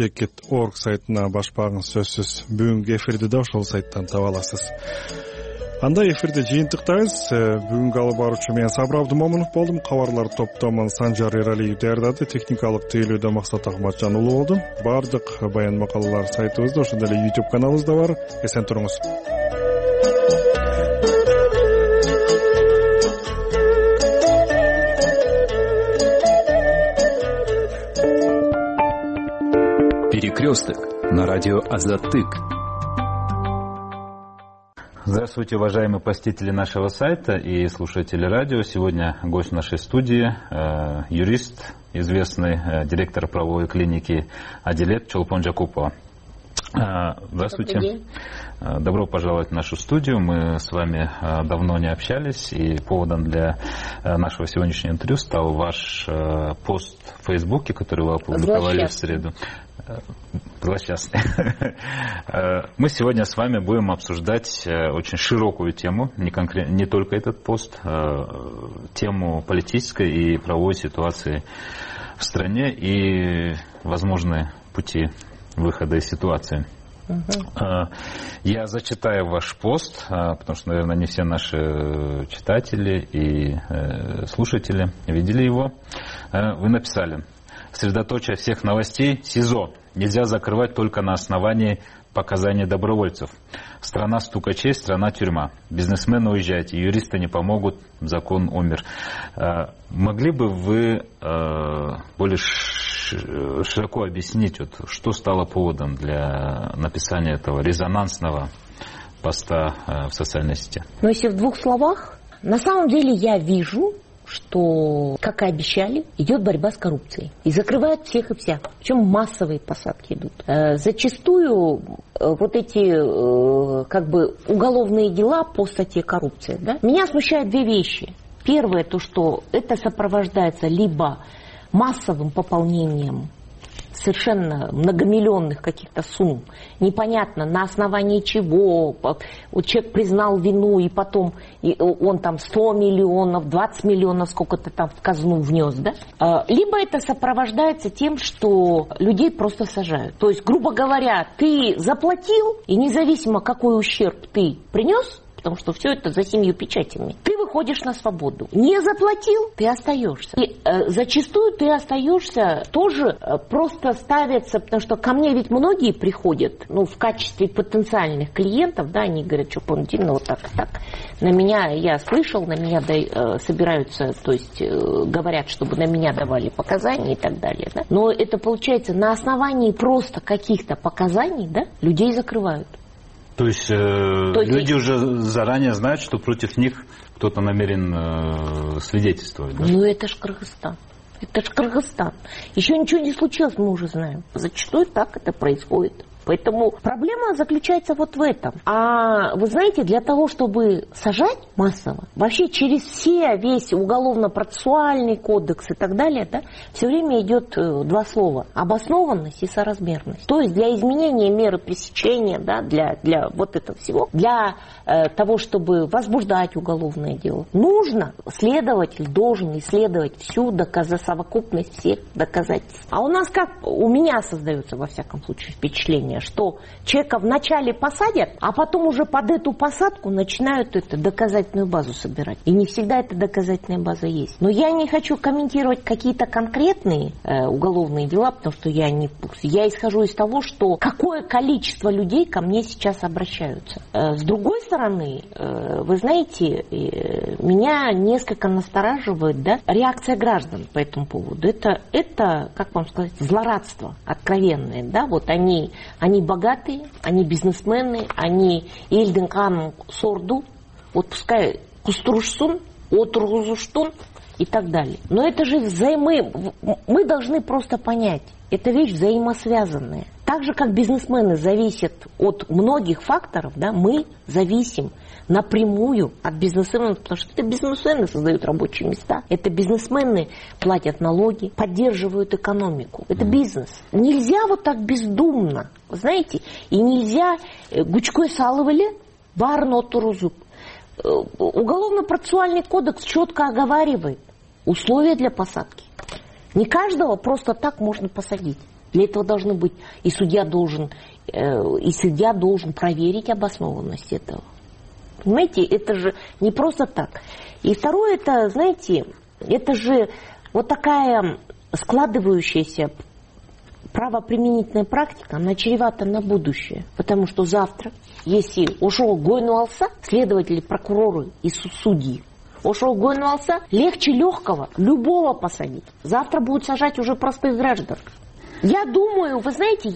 azattik.org сайтына башпагыңыз сөзсүз. Бүгүнкү эфирди да ошол сайттан таба аласыз. анда эфирде жыйынтыктайбыз. Бүгүнкү алып баруучу мен Сабыр Абдымомунов болдум. Кабарлар топтомун Санжар Эралиев даярдады. Техникалык тейлөөдө Максат Ахматжан уулу болду. Баардык баян макалалар сайтыбызда, ошондой эле YouTube каналыбызда бар. Эсен туруңуз. Перекресток на радио Азаттык. Здравствуйте, уважаемые посетители нашего сайта и слушатели радио. Сегодня гость нашей студии, юрист, известный директор правовой клиники Адилет Чолпон Жакупова. Здравствуйте. Добро пожаловать в нашу студию. Мы с вами давно не общались, и поводом для нашего сегодняшнего интервью стал ваш пост в Фейсбуке, который вы опубликовали в среду. Злосчастный. Мы сегодня с вами будем обсуждать очень широкую тему, не только этот пост, тему политической и правовой ситуации в стране и возможные пути выхода из ситуации. Я зачитаю ваш пост, потому что, наверное, не все наши читатели и слушатели видели его. Вы написали: средоточие всех новостей — СИЗО. Нельзя закрывать только на основании показаний добровольцев. Страна стукачей, страна тюрьма. Бизнесмены уезжайте, юристы не помогут, закон умер. Могли бы вы более широко объяснить, вот, что стало поводом для написания этого резонансного поста в социальной сети? Ну, если в двух словах, на самом деле я вижу, что, как и обещали, идет борьба с коррупцией. И закрывают всех и вся. Причем массовые посадки идут. Зачастую вот эти как бы уголовные дела по статье коррупции, да, меня смущают две вещи. Первое, то, что это сопровождается либо массовым пополнением совершенно многомиллионных каких-то сумм, непонятно на основании чего, вот человек признал вину, и потом он там 100 миллионов, 20 миллионов, сколько-то там в казну внес, да? Либо это сопровождается тем, что людей просто сажают. То есть, грубо говоря, ты заплатил, и независимо какой ущерб ты принес, потому что все это за 7 печатями, ты выходишь на свободу. Не заплатил, ты остаешься. И зачастую ты остаешься тоже просто ставится, потому что ко мне ведь многие приходят, ну, в качестве потенциальных клиентов, да, они говорят, что Пантина вот так и так. На меня, я слышал, на меня собираются, то есть говорят, чтобы на меня давали показания и так далее, да. Но это получается на основании просто каких-то показаний, да, людей закрывают. То есть люди уже заранее знают, что против них кто-то намерен свидетельствовать, да? Ну это ж Кыргызстан. Это ж Кыргызстан. Еще ничего не случилось, мы уже знаем. Зачастую так это происходит. Поэтому проблема заключается вот в этом. А вы знаете, для того, чтобы сажать массово, вообще через весь уголовно-процессуальный кодекс и так далее, да, все время идет два слова: обоснованность и соразмерность. То есть для изменения меры пресечения, да, для вот этого всего, для того, чтобы возбуждать уголовное дело, нужно, следователь должен исследовать всю совокупность всех доказательств. А у нас как, у меня создается во всяком случае впечатление, что человека вначале посадят, а потом уже под эту посадку начинают доказательную базу собирать. И не всегда эта доказательная база есть. Но я не хочу комментировать какие-то конкретные уголовные дела, потому что я исхожу из того, что какое количество людей ко мне сейчас обращаются. С другой стороны, вы знаете, меня несколько настораживает, да, реакция граждан по этому поводу. Это, как вам сказать, злорадство откровенное. Да? Вот они богатые, они бизнесмены, они элдин канын сорду, вот пускай кустурушсун, отыргузуштун и так далее. Но это же мы должны просто понять, это вещь взаимосвязанная. Так же, как бизнесмены зависят от многих факторов, да, мы зависим напрямую от бизнесменов, потому что это бизнесмены создают рабочие места, это бизнесмены платят налоги, поддерживают экономику. Это бизнес. Нельзя вот так бездумно, знаете, и нельзя гучкой салывали, барно турузуп. Уголовно-процессуальный кодекс четко оговаривает условия для посадки. Не каждого просто так можно посадить. Для этого должны быть, и судья должен проверить обоснованность этого. Понимаете, это же не просто так. И второе, это, знаете, это же вот такая складывающаяся правоприменительная практика, она чревата на будущее. Потому что завтра, если ошол гойнуалса, следователи, прокуроры и судьи, ошол гойнуалса, легче легкого любого посадить. Завтра будут сажать уже простых граждан. Я думаю, вы знаете,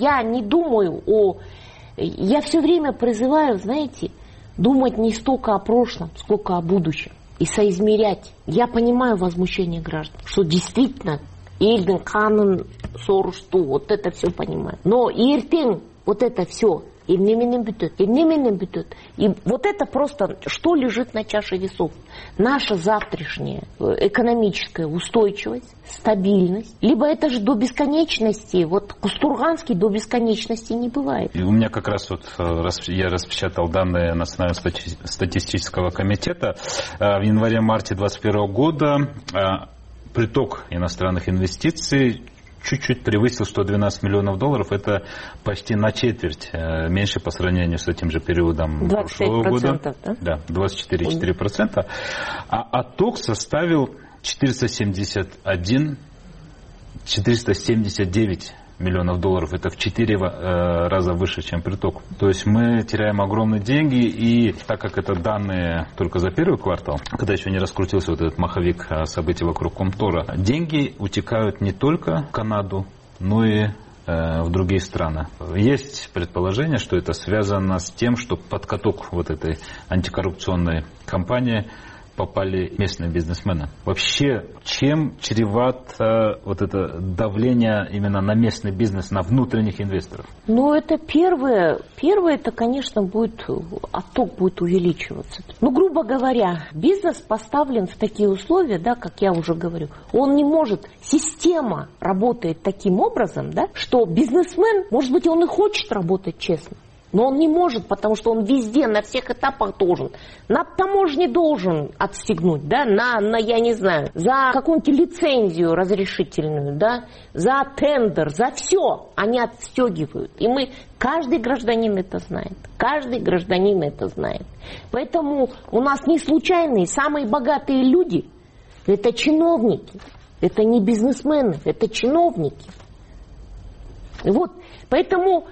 я все время призываю, знаете, думать не столько о прошлом, сколько о будущем. И соизмерять. Я понимаю возмущение граждан, что действительно эльдин канун соршту, вот это все понимаю. Но ертең вот это все эмнеменен бүтөт. И вот это просто, что лежит на чаше весов. Наша завтрашняя экономическая устойчивость, стабильность. Либо это же до бесконечности, вот Кустурганский до бесконечности не бывает. И у меня как раз вот, я распечатал данные Национального статистического комитета. В январе-марте 2021 года приток иностранных инвестиций чуть-чуть превысил 112 миллионов долларов. Это почти на четверть меньше по сравнению с этим же периодом прошлого года. Да, 24,4%. А отток составил 479 миллионов долларов. Это в 4 раза выше, чем приток. То есть мы теряем огромные деньги. И так как это данные только за первый квартал, когда еще не раскрутился вот этот маховик событий вокруг Комтора, деньги утекают не только в Канаду, но и в другие страны. Есть предположение, что это связано с тем, что под каток вот этой антикоррупционной кампании попали местные бизнесмены. Вообще, чем чревато вот это давление именно на местный бизнес, на внутренних инвесторов? Ну, это первое, это, конечно, отток будет увеличиваться. Ну, грубо говоря, бизнес поставлен в такие условия, да, как я уже говорю, он не может, система работает таким образом, да, что бизнесмен, может быть, он и хочет работать честно, но он не может, потому что он везде, на всех этапах должен. На таможне должен отстегнуть, да, я не знаю, за какую-нибудь лицензию разрешительную, да, за тендер, за все они отстегивают. И каждый гражданин это знает. Поэтому у нас не случайные, самые богатые люди, это чиновники, это не бизнесмены, это чиновники. Вот, поэтому...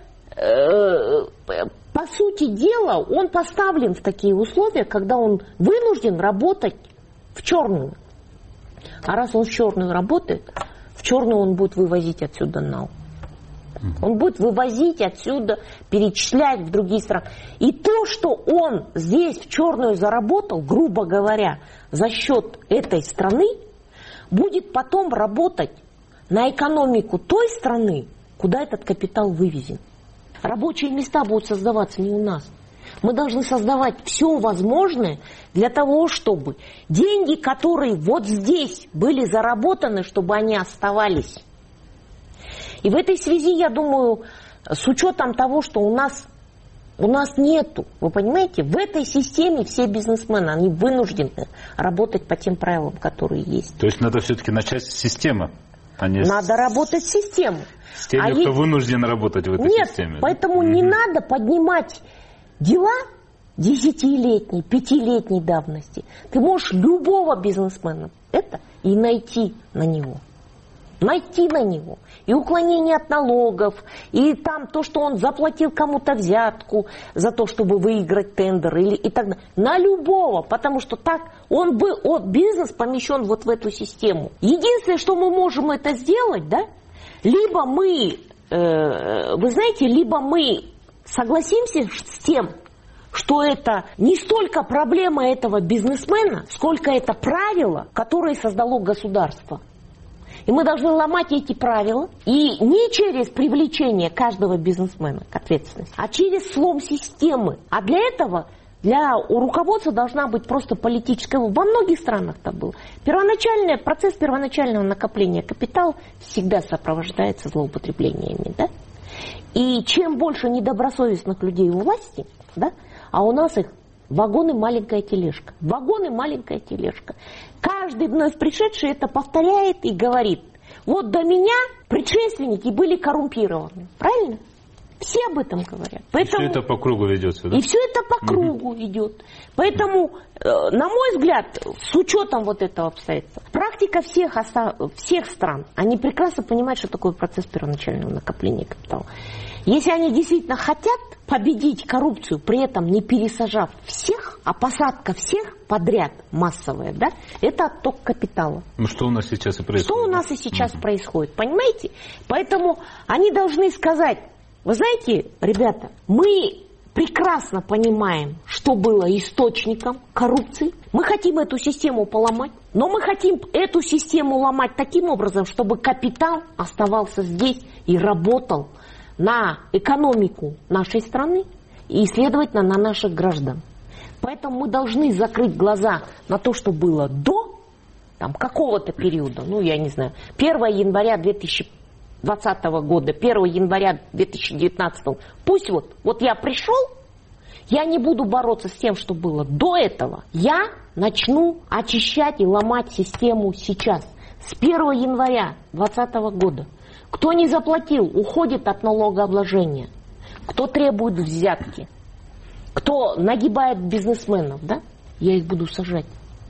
По сути дела, он поставлен в такие условия, когда он вынужден работать в черную. А раз он в черную работает, в черную он будет вывозить отсюда нал. Он будет вывозить отсюда, перечислять в другие страны. И то, что он здесь в черную заработал, грубо говоря, за счет этой страны, будет потом работать на экономику той страны, куда этот капитал вывезен. Рабочие места будут создаваться не у нас. Мы должны создавать все возможное для того, чтобы деньги, которые вот здесь были заработаны, чтобы они оставались. И в этой связи, я думаю, с учетом того, что у нас нету, вы понимаете, в этой системе все бизнесмены, они вынуждены работать по тем правилам, которые есть. То есть надо все-таки начать с системы. Надо работать с системой. С теми, кто вынужден работать в этой системе. Нет, поэтому не надо поднимать дела 10-летней, 5-летней давности. Ты можешь любого бизнесмена и найти на него. И уклонение от налогов, и там то, что он заплатил кому-то взятку за то, чтобы выиграть тендер, и так далее. На любого, потому что так бизнес помещен вот в эту систему. Единственное, что мы можем это сделать, да, либо мы согласимся с тем, что это не столько проблема этого бизнесмена, сколько это правило, которое создало государство. И мы должны ломать эти правила, и не через привлечение каждого бизнесмена к ответственности, а через слом системы. А для этого у руководства должна быть просто политическая воля. Во многих странах так было. Процесс первоначального накопления капитала всегда сопровождается злоупотреблениями. Да? И чем больше недобросовестных людей у власти, да, а у нас их вагон и маленькая тележка. Каждый вновь пришедший это повторяет и говорит: вот до меня предшественники были коррумпированы. Правильно? Все об этом говорят. Поэтому... И все это по кругу ведется, да? И все это по кругу идет. Поэтому, на мой взгляд, с учетом вот этого обстоятельства, практика всех стран, они прекрасно понимают, что такое процесс первоначального накопления капитала. Если они действительно хотят победить коррупцию, при этом не пересажав всех, а посадка всех подряд массовая, да, это отток капитала. Ну что у нас сейчас и происходит? Что у нас и сейчас происходит, понимаете? Поэтому они должны сказать, вы знаете, ребята, мы прекрасно понимаем, что было источником коррупции. Мы хотим эту систему поломать, но мы хотим эту систему ломать таким образом, чтобы капитал оставался здесь и работал на экономику нашей страны и, следовательно, на наших граждан. Поэтому мы должны закрыть глаза на то, что было до какого-то периода, я не знаю, 1 января 2020 года, 1 января 2019, пусть вот я пришел, я не буду бороться с тем, что было до этого, я начну очищать и ломать систему сейчас, с 1 января 2020 года. Кто не заплатил, уходит от налогообложения. Кто требует взятки, кто нагибает бизнесменов, да? Я их буду сажать.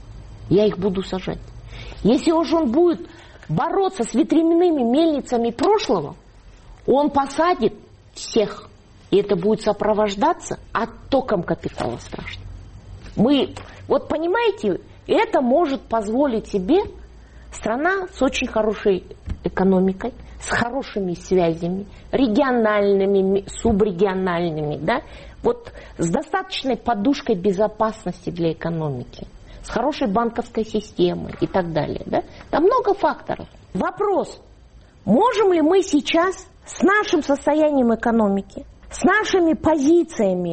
Если уж он будет бороться с ветряными мельницами прошлого, он посадит всех. И это будет сопровождаться оттоком капитала страшно. Понимаете, это может позволить себе страна с очень хорошей экономикой, с хорошими связями, региональными, субрегиональными, да, с достаточной подушкой безопасности для экономики, с хорошей банковской системой и так далее. Да? Там много факторов. Вопрос, можем ли мы сейчас с нашим состоянием экономики, с нашими позициями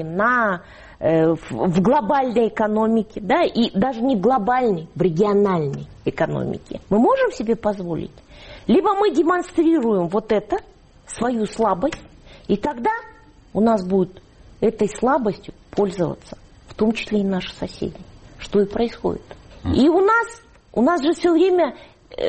в глобальной экономике, да, и даже не глобальной, в региональной экономике, мы можем себе позволить? Либо мы демонстрируем свою слабость, и тогда у нас будет этой слабостью пользоваться, в том числе и наши соседи, что и происходит. И у нас же все время,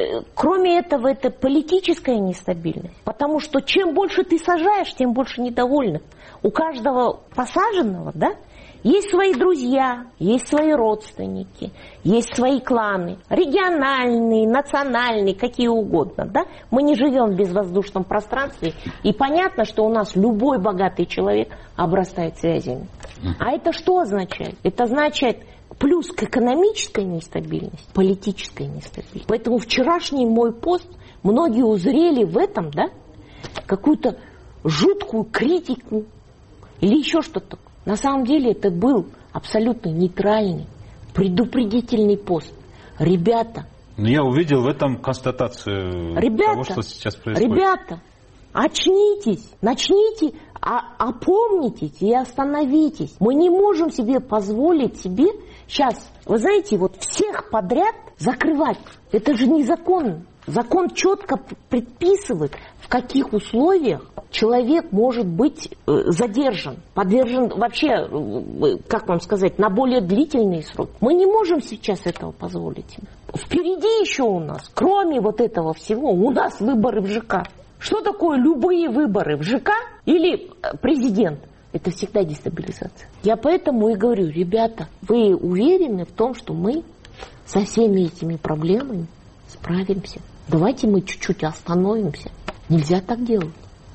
кроме этого, это политическая нестабильность, потому что чем больше ты сажаешь, тем больше недовольных. У каждого посаженного, да, есть свои друзья, есть свои родственники, есть свои кланы, региональные, национальные, какие угодно. Да? Мы не живем в безвоздушном пространстве, и понятно, что у нас любой богатый человек обрастает связями. А это что означает? Это означает плюс к экономической нестабильности, политической нестабильности. Поэтому вчерашний мой пост, многие узрели в этом, да, какую-то жуткую критику или еще что-то. На самом деле это был абсолютно нейтральный, предупредительный пост. Ребята. Я увидел в этом констатацию того, что сейчас происходит. Ребята, очнитесь, начните, опомнитесь и остановитесь. Мы не можем себе позволить сейчас, вы знаете, всех подряд закрывать. Это же незаконно. Закон четко предписывает, в каких условиях человек может быть задержан, подвержен вообще, как вам сказать, на более длительный срок. Мы не можем сейчас этого позволить. Впереди еще у нас, кроме этого всего, у нас выборы в ЖК. Что такое любые выборы в ЖК или президент? Это всегда дестабилизация. Я поэтому и говорю, ребята, вы уверены в том, что мы со всеми этими проблемами справимся? Давайте мы чуть-чуть остановимся. Нельзя так делать.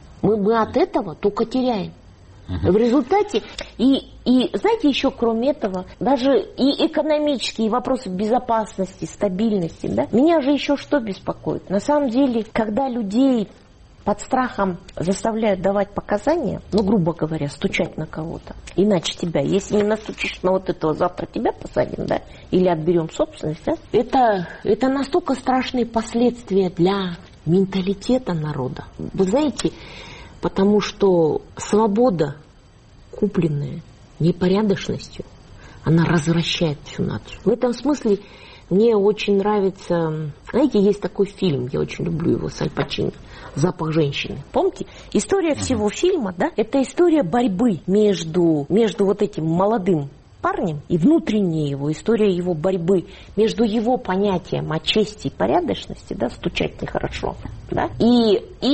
Мы от этого только теряем. В результате, и знаете, еще кроме этого, даже и экономические вопросы безопасности, стабильности, да, меня же еще что беспокоит? На самом деле, когда людей под страхом заставляют давать показания, грубо говоря, стучать на кого-то, иначе тебя, если не настучишь на этого, завтра тебя посадим, да, или отберем собственность, да, это настолько страшные последствия для менталитета народа. Вы знаете, потому что свобода, купленная непорядочностью, она развращает всю нацию. В этом смысле мне очень нравится, знаете, есть такой фильм, я очень люблю его, с Аль Пачино, «Запах женщины». Помните? История всего фильма, да, это история борьбы между этим молодым парнем и внутренняя его история его борьбы между его понятием о чести и порядочности, да, стучать нехорошо, да, и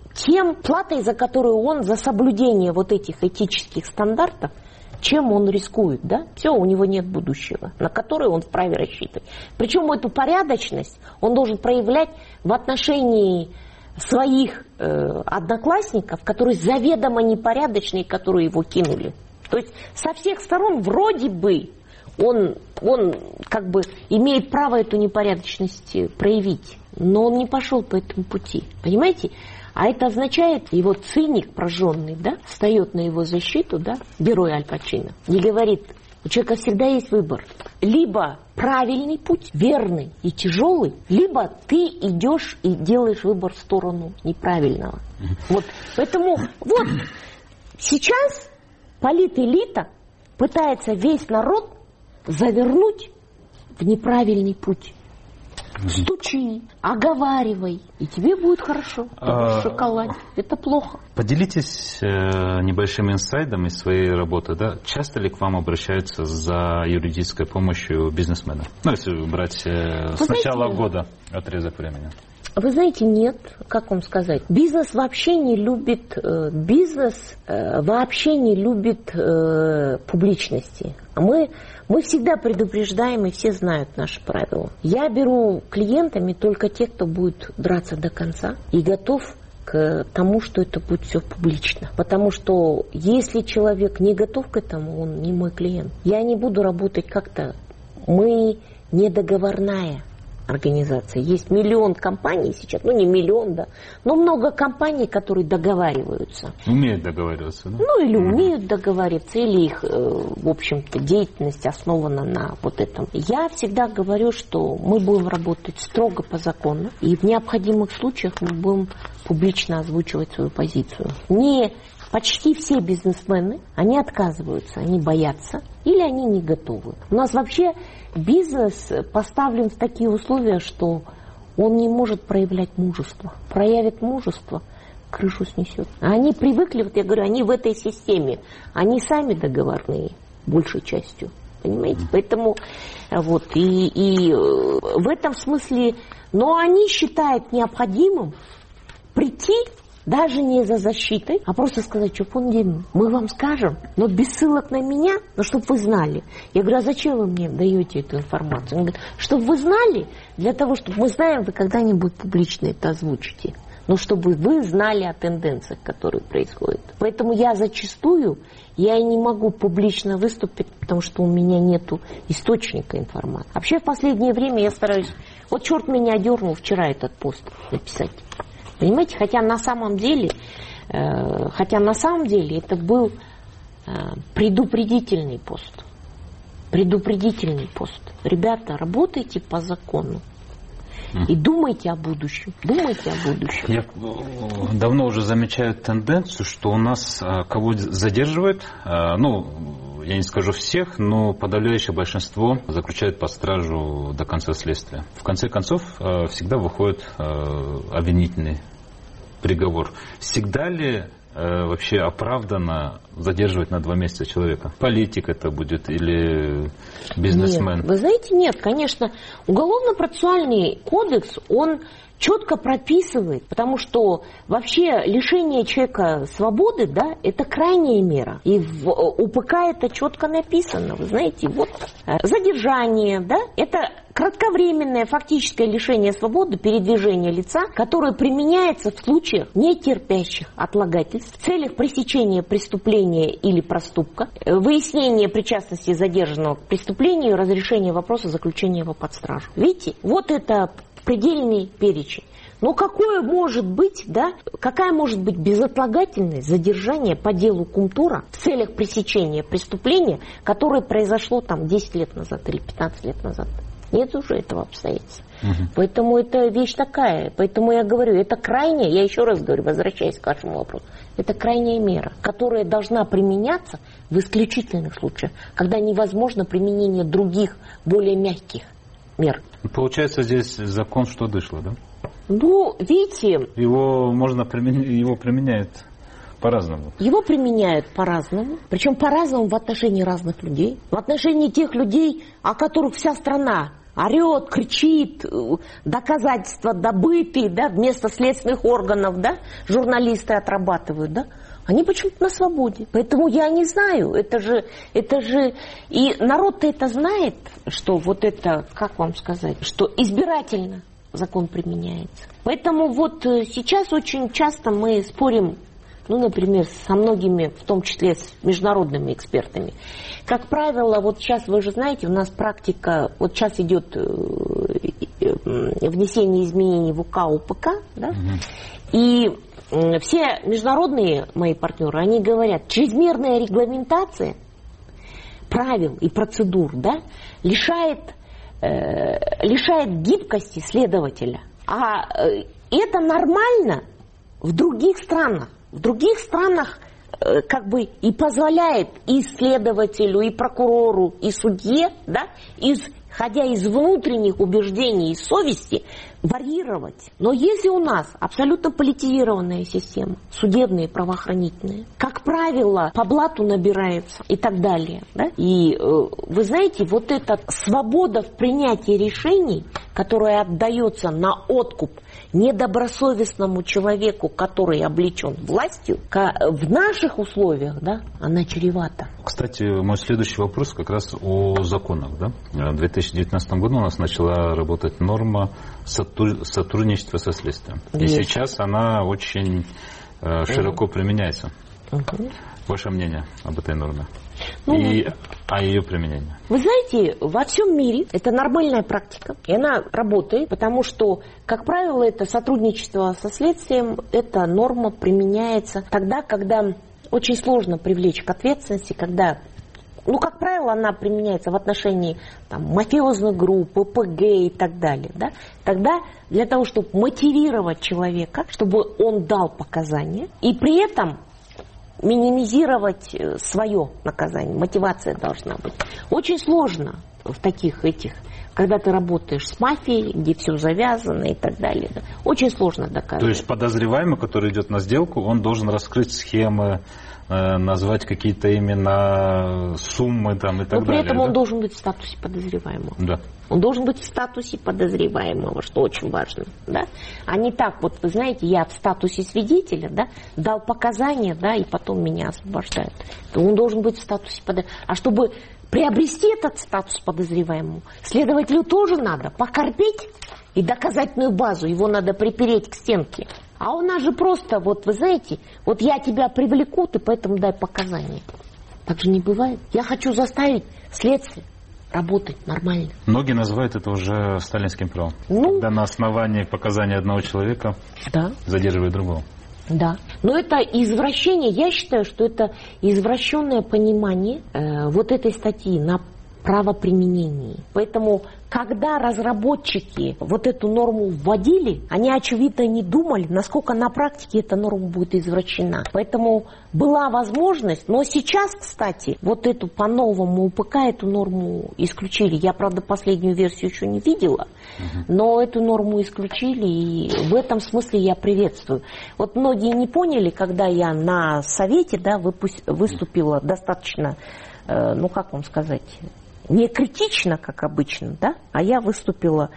тем платой, за которую он, за соблюдение вот этих этических стандартов, чем он рискует, да? Все, у него нет будущего, на которое он вправе рассчитывать. Причем эту порядочность он должен проявлять в отношении своих одноклассников, которые заведомо непорядочные, которые его кинули. То есть со всех сторон вроде бы он как бы имеет право эту непорядочность проявить, но он не пошел по этому пути, понимаете? А это означает, его циник прожженный, да, встает на его защиту, да, герой Аль Пачино, и говорит, у человека всегда есть выбор. Либо правильный путь, верный и тяжелый, либо ты идешь и делаешь выбор в сторону неправильного. Вот. Поэтому вот сейчас политэлита пытается весь народ завернуть в неправильный путь. Стучи, оговаривай, и тебе будет хорошо. Шоколад. Это плохо. Поделитесь небольшим инсайдом из своей работы. Да? Часто ли к вам обращаются за юридической помощью бизнесмены? Ну, если брать с начала года отрезок времени. Вы знаете, нет, как вам сказать, бизнес вообще не любит публичности. Мы всегда предупреждаем, и все знают наши правила. Я беру клиентами только тех, кто будет драться до конца и готов к тому, что это будет все публично. Потому что если человек не готов к этому, он не мой клиент. Я не буду работать как-то. Мы не договорная организация. Есть миллион компаний сейчас, ну не миллион, да, но много компаний, которые договариваются. Умеют договариваться, да? Ну или умеют договариваться, или их, в общем-то, деятельность основана на вот этом. Я всегда говорю, что мы будем работать строго по закону, и в необходимых случаях мы будем публично озвучивать свою позицию. Почти все бизнесмены, они отказываются, они боятся или они не готовы. У нас вообще бизнес поставлен в такие условия, что он не может проявлять мужество. Проявит мужество, крышу снесет. А они привыкли, вот я говорю, они в этой системе, они сами договорные, большей частью. Понимаете? Поэтому вот, и в этом смысле, но они считают необходимым прийти даже не за защитой, а просто сказать, что фондин, мы вам скажем, но без ссылок на меня, но чтобы вы знали. Я говорю, а зачем вы мне даете эту информацию? Он говорит, чтобы вы знали, для того, чтобы мы знаем, вы когда-нибудь публично это озвучите. Но чтобы вы знали о тенденциях, которые происходят. Поэтому я зачастую, я и не могу публично выступить, потому что у меня нету источника информации. Вообще в последнее время я стараюсь, вот черт меня дернул вчера этот пост написать. Понимаете, хотя на самом деле это был предупредительный пост. Предупредительный пост. Ребята, работайте по закону. И думайте о будущем. Думайте о будущем. Я давно уже замечаю тенденцию, что у нас кого задерживают, я не скажу всех, но подавляющее большинство заключают под стражу до конца следствия. В конце концов, всегда выходит обвинительный приговор. Всегда ли вообще оправданно задерживать на 2 месяца человека? Политик это будет или бизнесмен? Нет, вы знаете, нет, конечно. Уголовно-процессуальный кодекс, он четко прописывает, потому что вообще лишение человека свободы, да, это крайняя мера. И в УПК это четко написано. Вы знаете, вот задержание, да, это кратковременное фактическое лишение свободы, передвижение лица, которое применяется в случаях, не терпящих отлагательств, в целях пресечения преступления или проступка, выяснения причастности задержанного к преступлению, разрешения вопроса заключения его под стражу. Видите, вот это предельный перечень. Но какая может быть безотлагательность задержания по делу Кумтура в целях пресечения преступления, которое произошло там 10 лет назад или 15 лет назад? Нет уже этого обстоятельства. Поэтому это вещь такая. Поэтому я говорю, это крайняя, я еще раз говорю, возвращаясь к вашему вопросу, это крайняя мера, которая должна применяться в исключительных случаях, когда невозможно применение других, более мягких мер. Получается, здесь закон что дышло, да? Ну, видите... Его применяют по-разному. Его применяют по-разному. Причем по-разному в отношении разных людей. В отношении тех людей, о которых вся страна орет, кричит, доказательства добытые, да, вместо следственных органов, да, журналисты отрабатывают, да, они почему-то на свободе. Поэтому я не знаю, это же, и народ-то это знает, что вот это, как вам сказать, что избирательно закон применяется. Поэтому вот сейчас очень часто мы спорим, ну, например, со многими, в том числе с международными экспертами. Как правило, вот сейчас, вы же знаете, у нас практика, вот сейчас идет внесение изменений в УК, УПК, да, и все международные мои партнеры, они говорят, чрезмерная регламентация правил и процедур, да, лишает гибкости следователя. А это нормально в других странах. В других странах как бы и позволяет и следователю, и прокурору, и судье, да, исходя из внутренних убеждений и совести, варьировать. Но если у нас абсолютно политизированная система, судебные, правоохранительные, как правило, по блату набирается и так далее. Да? И вы знаете, вот эта свобода в принятии решений, которая отдается на откуп недобросовестному человеку, который облечен властью, в наших условиях, да, она чревата. Кстати, мой следующий вопрос как раз о законах. Да? В 2019 году у нас начала работать норма сотрудничества со следствием. И сейчас она очень широко применяется. Ваше мнение об этой норме? И о ее применении? Вы знаете, во всем мире это нормальная практика, и она работает, потому что, как правило, это сотрудничество со следствием, эта норма применяется тогда, когда очень сложно привлечь к ответственности, когда, ну, как правило, она применяется в отношении там, мафиозных групп, ОПГ и так далее. Да? Тогда для того, чтобы мотивировать человека, чтобы он дал показания, и при этом минимизировать свое наказание. Мотивация должна быть. Очень сложно в таких когда ты работаешь с мафией, где все завязано и так далее. Да. Очень сложно доказывать. То есть подозреваемый, который идет на сделку, он должен раскрыть схемы, назвать какие-то именно суммы там, и так далее. Но при этом он должен быть в статусе подозреваемого. Да. Он должен быть в статусе подозреваемого, что очень важно. Да? А не так, вот вы знаете, я в статусе свидетеля, да, дал показания, да, и потом меня освобождают. Он должен быть в статусе подозреваемого. А чтобы приобрести этот статус подозреваемого, следователю тоже надо покорпеть и доказательную базу. Его надо припереть к стенке. А у нас же просто, вот вы знаете, вот я тебя привлеку, ты поэтому дай показания. Так же не бывает. Я хочу заставить следствие работать нормально. Многие называют это уже сталинским правом. Когда на основании показаний одного человека задерживают другого. Да. Но это извращение, я считаю, что это извращенное понимание вот этой статьи на правоприменении. Поэтому, когда разработчики вот эту норму вводили, они, очевидно, не думали, насколько на практике эта норма будет извращена. Поэтому была возможность, но сейчас, кстати, вот эту по-новому УПК эту норму исключили. Я, правда, последнюю версию еще не видела, но эту норму исключили, и в этом смысле я приветствую. Вот многие не поняли, когда я на совете, да, выступила достаточно, ну как вам сказать, не критично, как обычно, да, а я выступила,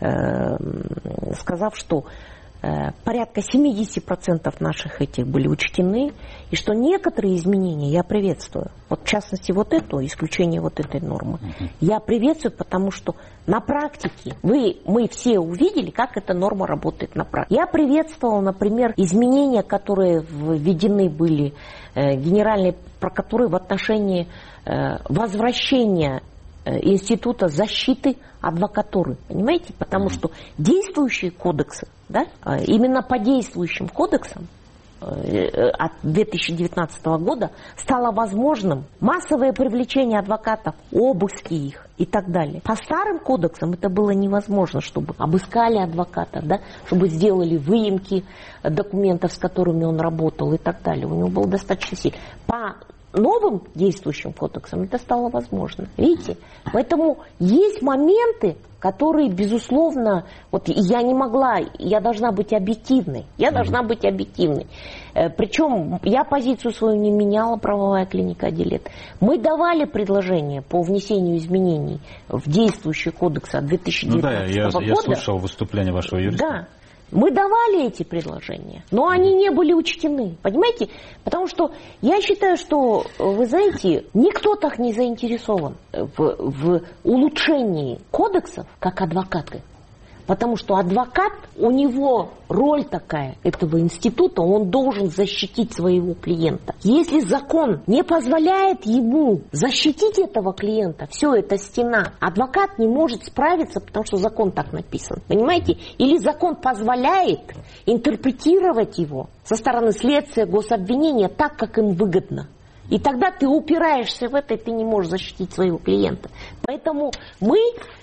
сказав, что порядка 70% наших этих были учтены, и что некоторые изменения я приветствую. Вот в частности, вот это, исключение вот этой нормы, я приветствую, потому что на практике мы все увидели, как эта норма работает на практике. Я приветствовала, например, изменения, которые введены были Генеральной прокуратурой в отношении возвращения Института защиты адвокатуры. Понимаете? Потому что действующие кодексы, да, именно по действующим кодексам от 2019 года стало возможным массовое привлечение адвокатов, обыски их и так далее. По старым кодексам это было невозможно, чтобы обыскали адвоката, да, чтобы сделали выемки документов, с которыми он работал и так далее. У него было достаточно сильно. По новым действующим кодексом это стало возможно. Видите? Поэтому есть моменты, которые, безусловно, вот я должна быть объективной. Причем я позицию свою не меняла, правовая клиника 1 лет. Мы давали предложение по внесению изменений в действующий кодекс от 2019 года. Я слушал выступление вашего юриста. Да. Мы давали эти предложения, но они не были учтены. Понимаете? Потому что я считаю, что, вы знаете, никто так не заинтересован в улучшении кодексов, как адвокаты. Потому что адвокат, у него роль такая, этого института, он должен защитить своего клиента. Если закон не позволяет ему защитить этого клиента, все, это стена, адвокат не может справиться, потому что закон так написан. Понимаете? Или закон позволяет интерпретировать его со стороны следствия, гособвинения так, как им выгодно. И тогда ты упираешься в это, и ты не можешь защитить своего клиента. Поэтому мы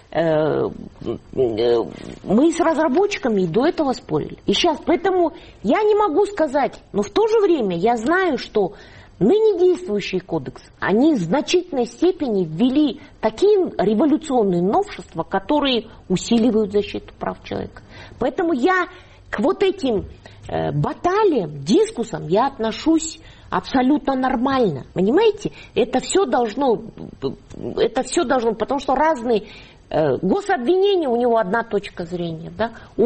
с разработчиками и до этого спорили. И сейчас, поэтому я не могу сказать, но в то же время я знаю, что ныне действующий кодекс, они в значительной степени ввели такие революционные новшества, которые усиливают защиту прав человека. Поэтому я к вот этим баталиям, дискуссам я отношусь абсолютно нормально. Понимаете? Это все должно, потому что разные гособвинения, у него одна точка зрения, да? у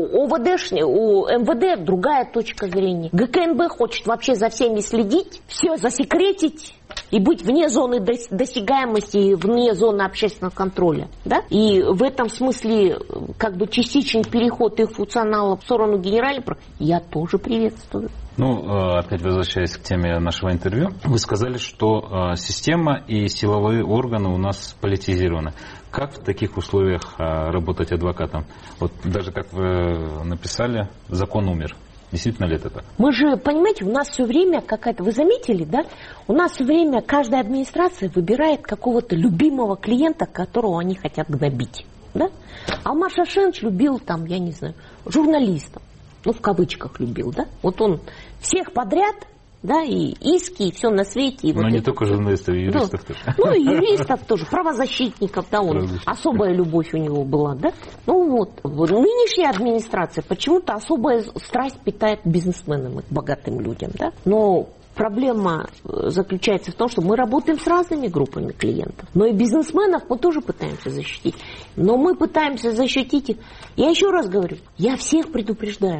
МВД другая точка зрения. ГКНБ хочет вообще за всеми следить, все засекретить и быть вне зоны досягаемости и вне зоны общественного контроля. Да? И в этом смысле как бы частичный переход их функционала в сторону генерального я тоже приветствую. Опять возвращаясь к теме нашего интервью, вы сказали, что система и силовые органы у нас политизированы. Как в таких условиях работать адвокатом? Вот даже как вы написали, закон умер. Действительно ли это так? Мы же, понимаете, у нас все время какая-то... Вы заметили, да? У нас все время каждая администрация выбирает какого-то любимого клиента, которого они хотят гнобить. Да? Алмаз Шашенович любил, я не знаю, журналистов. В кавычках любил, да? Вот он всех подряд, да, и иски, и все на свете. Но не только журналистов, и юристов тоже. И юристов тоже, правозащитников, да, особая любовь у него была, да. Нынешняя администрация почему-то особая страсть питает бизнесменам, богатым людям, да. Но проблема заключается в том, что мы работаем с разными группами клиентов. Но и бизнесменов мы тоже пытаемся защитить. Но мы пытаемся защитить их. Я еще раз говорю, я всех предупреждаю.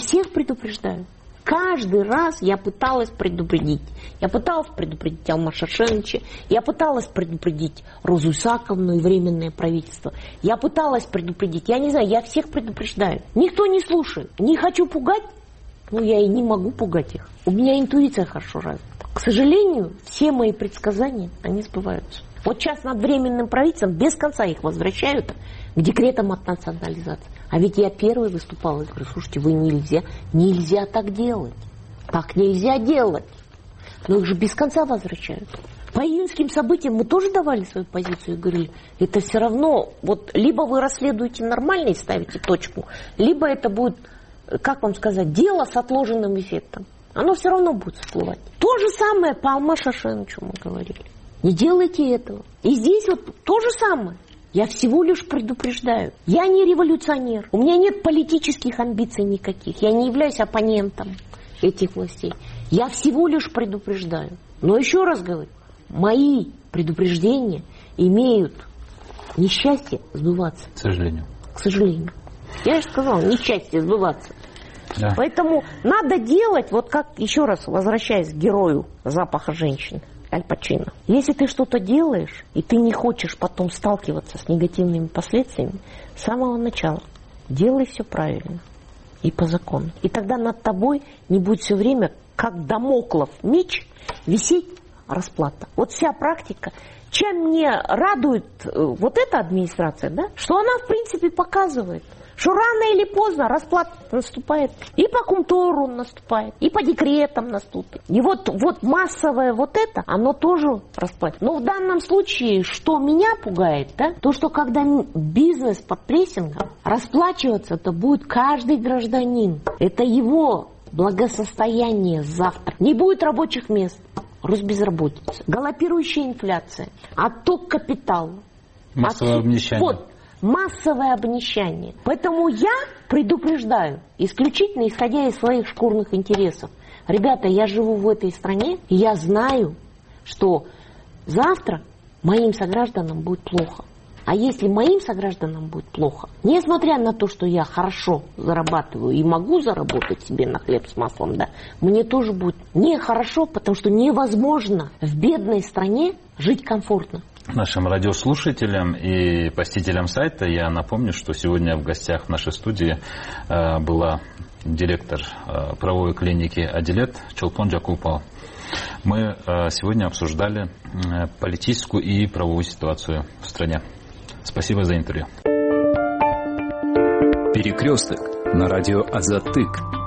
Каждый раз я пыталась предупредить. Я пыталась предупредить Алмаз Шашеновича. Я пыталась предупредить Розу Исааковну и Временное правительство. Я пыталась предупредить. Я не знаю, я всех предупреждаю. Никто не слушает. Не хочу пугать. Я и не могу пугать их. У меня интуиция хорошо развита. К сожалению, все мои предсказания, они сбываются. Вот сейчас над Временным правительством без конца их возвращают к декретам от национализации. А ведь я первой выступала и говорю, слушайте, вы нельзя так делать. Так нельзя делать. Но их же без конца возвращают. По июньским событиям мы тоже давали свою позицию и говорили, это все равно, либо вы расследуете нормально и ставите точку, либо это будет, как вам сказать, дело с отложенным эффектом. Оно все равно будет всплывать. То же самое по Алмазу Шашеновичу мы говорили. Не делайте этого. И здесь то же самое. Я всего лишь предупреждаю. Я не революционер. У меня нет политических амбиций никаких. Я не являюсь оппонентом этих властей. Я всего лишь предупреждаю. Но еще раз говорю, мои предупреждения имеют несчастье сбываться. К сожалению. К сожалению. Я же сказала, несчастье сбываться. Да. Поэтому надо делать, как, еще раз возвращаясь к герою «Запаха женщин», Аль Пачино. Если ты что-то делаешь, и ты не хочешь потом сталкиваться с негативными последствиями, с самого начала делай все правильно и по закону. И тогда над тобой не будет все время, как дамоклов меч, висеть расплата. Вся практика. Чем мне радует эта администрация, да, что она, в принципе, показывает, что рано или поздно расплата наступает. И по Кумтору наступает, и по декретам наступит. И массовое это, оно тоже расплатит. Но в данном случае, что меня пугает, да, то, что когда бизнес под прессингом, расплачиваться это будет каждый гражданин. Это его благосостояние завтра. Не будет рабочих мест. рост безработицы, галопирующая инфляция, отток капитала. Массовое обнищание. Вот, массовое обнищание. Поэтому я предупреждаю, исключительно исходя из своих шкурных интересов. Ребята, я живу в этой стране, и я знаю, что завтра моим согражданам будет плохо. А если моим согражданам будет плохо, несмотря на то, что я хорошо зарабатываю и могу заработать себе на хлеб с маслом, да, мне тоже будет нехорошо, потому что невозможно в бедной стране жить комфортно. Нашим радиослушателям и посетителям сайта я напомню, что сегодня в гостях в нашей студии была директор правовой клиники «Адилет» Чолпон Жакупова. Мы сегодня обсуждали политическую и правовую ситуацию в стране. Спасибо за интервью. Перекресток на радио Азаттык.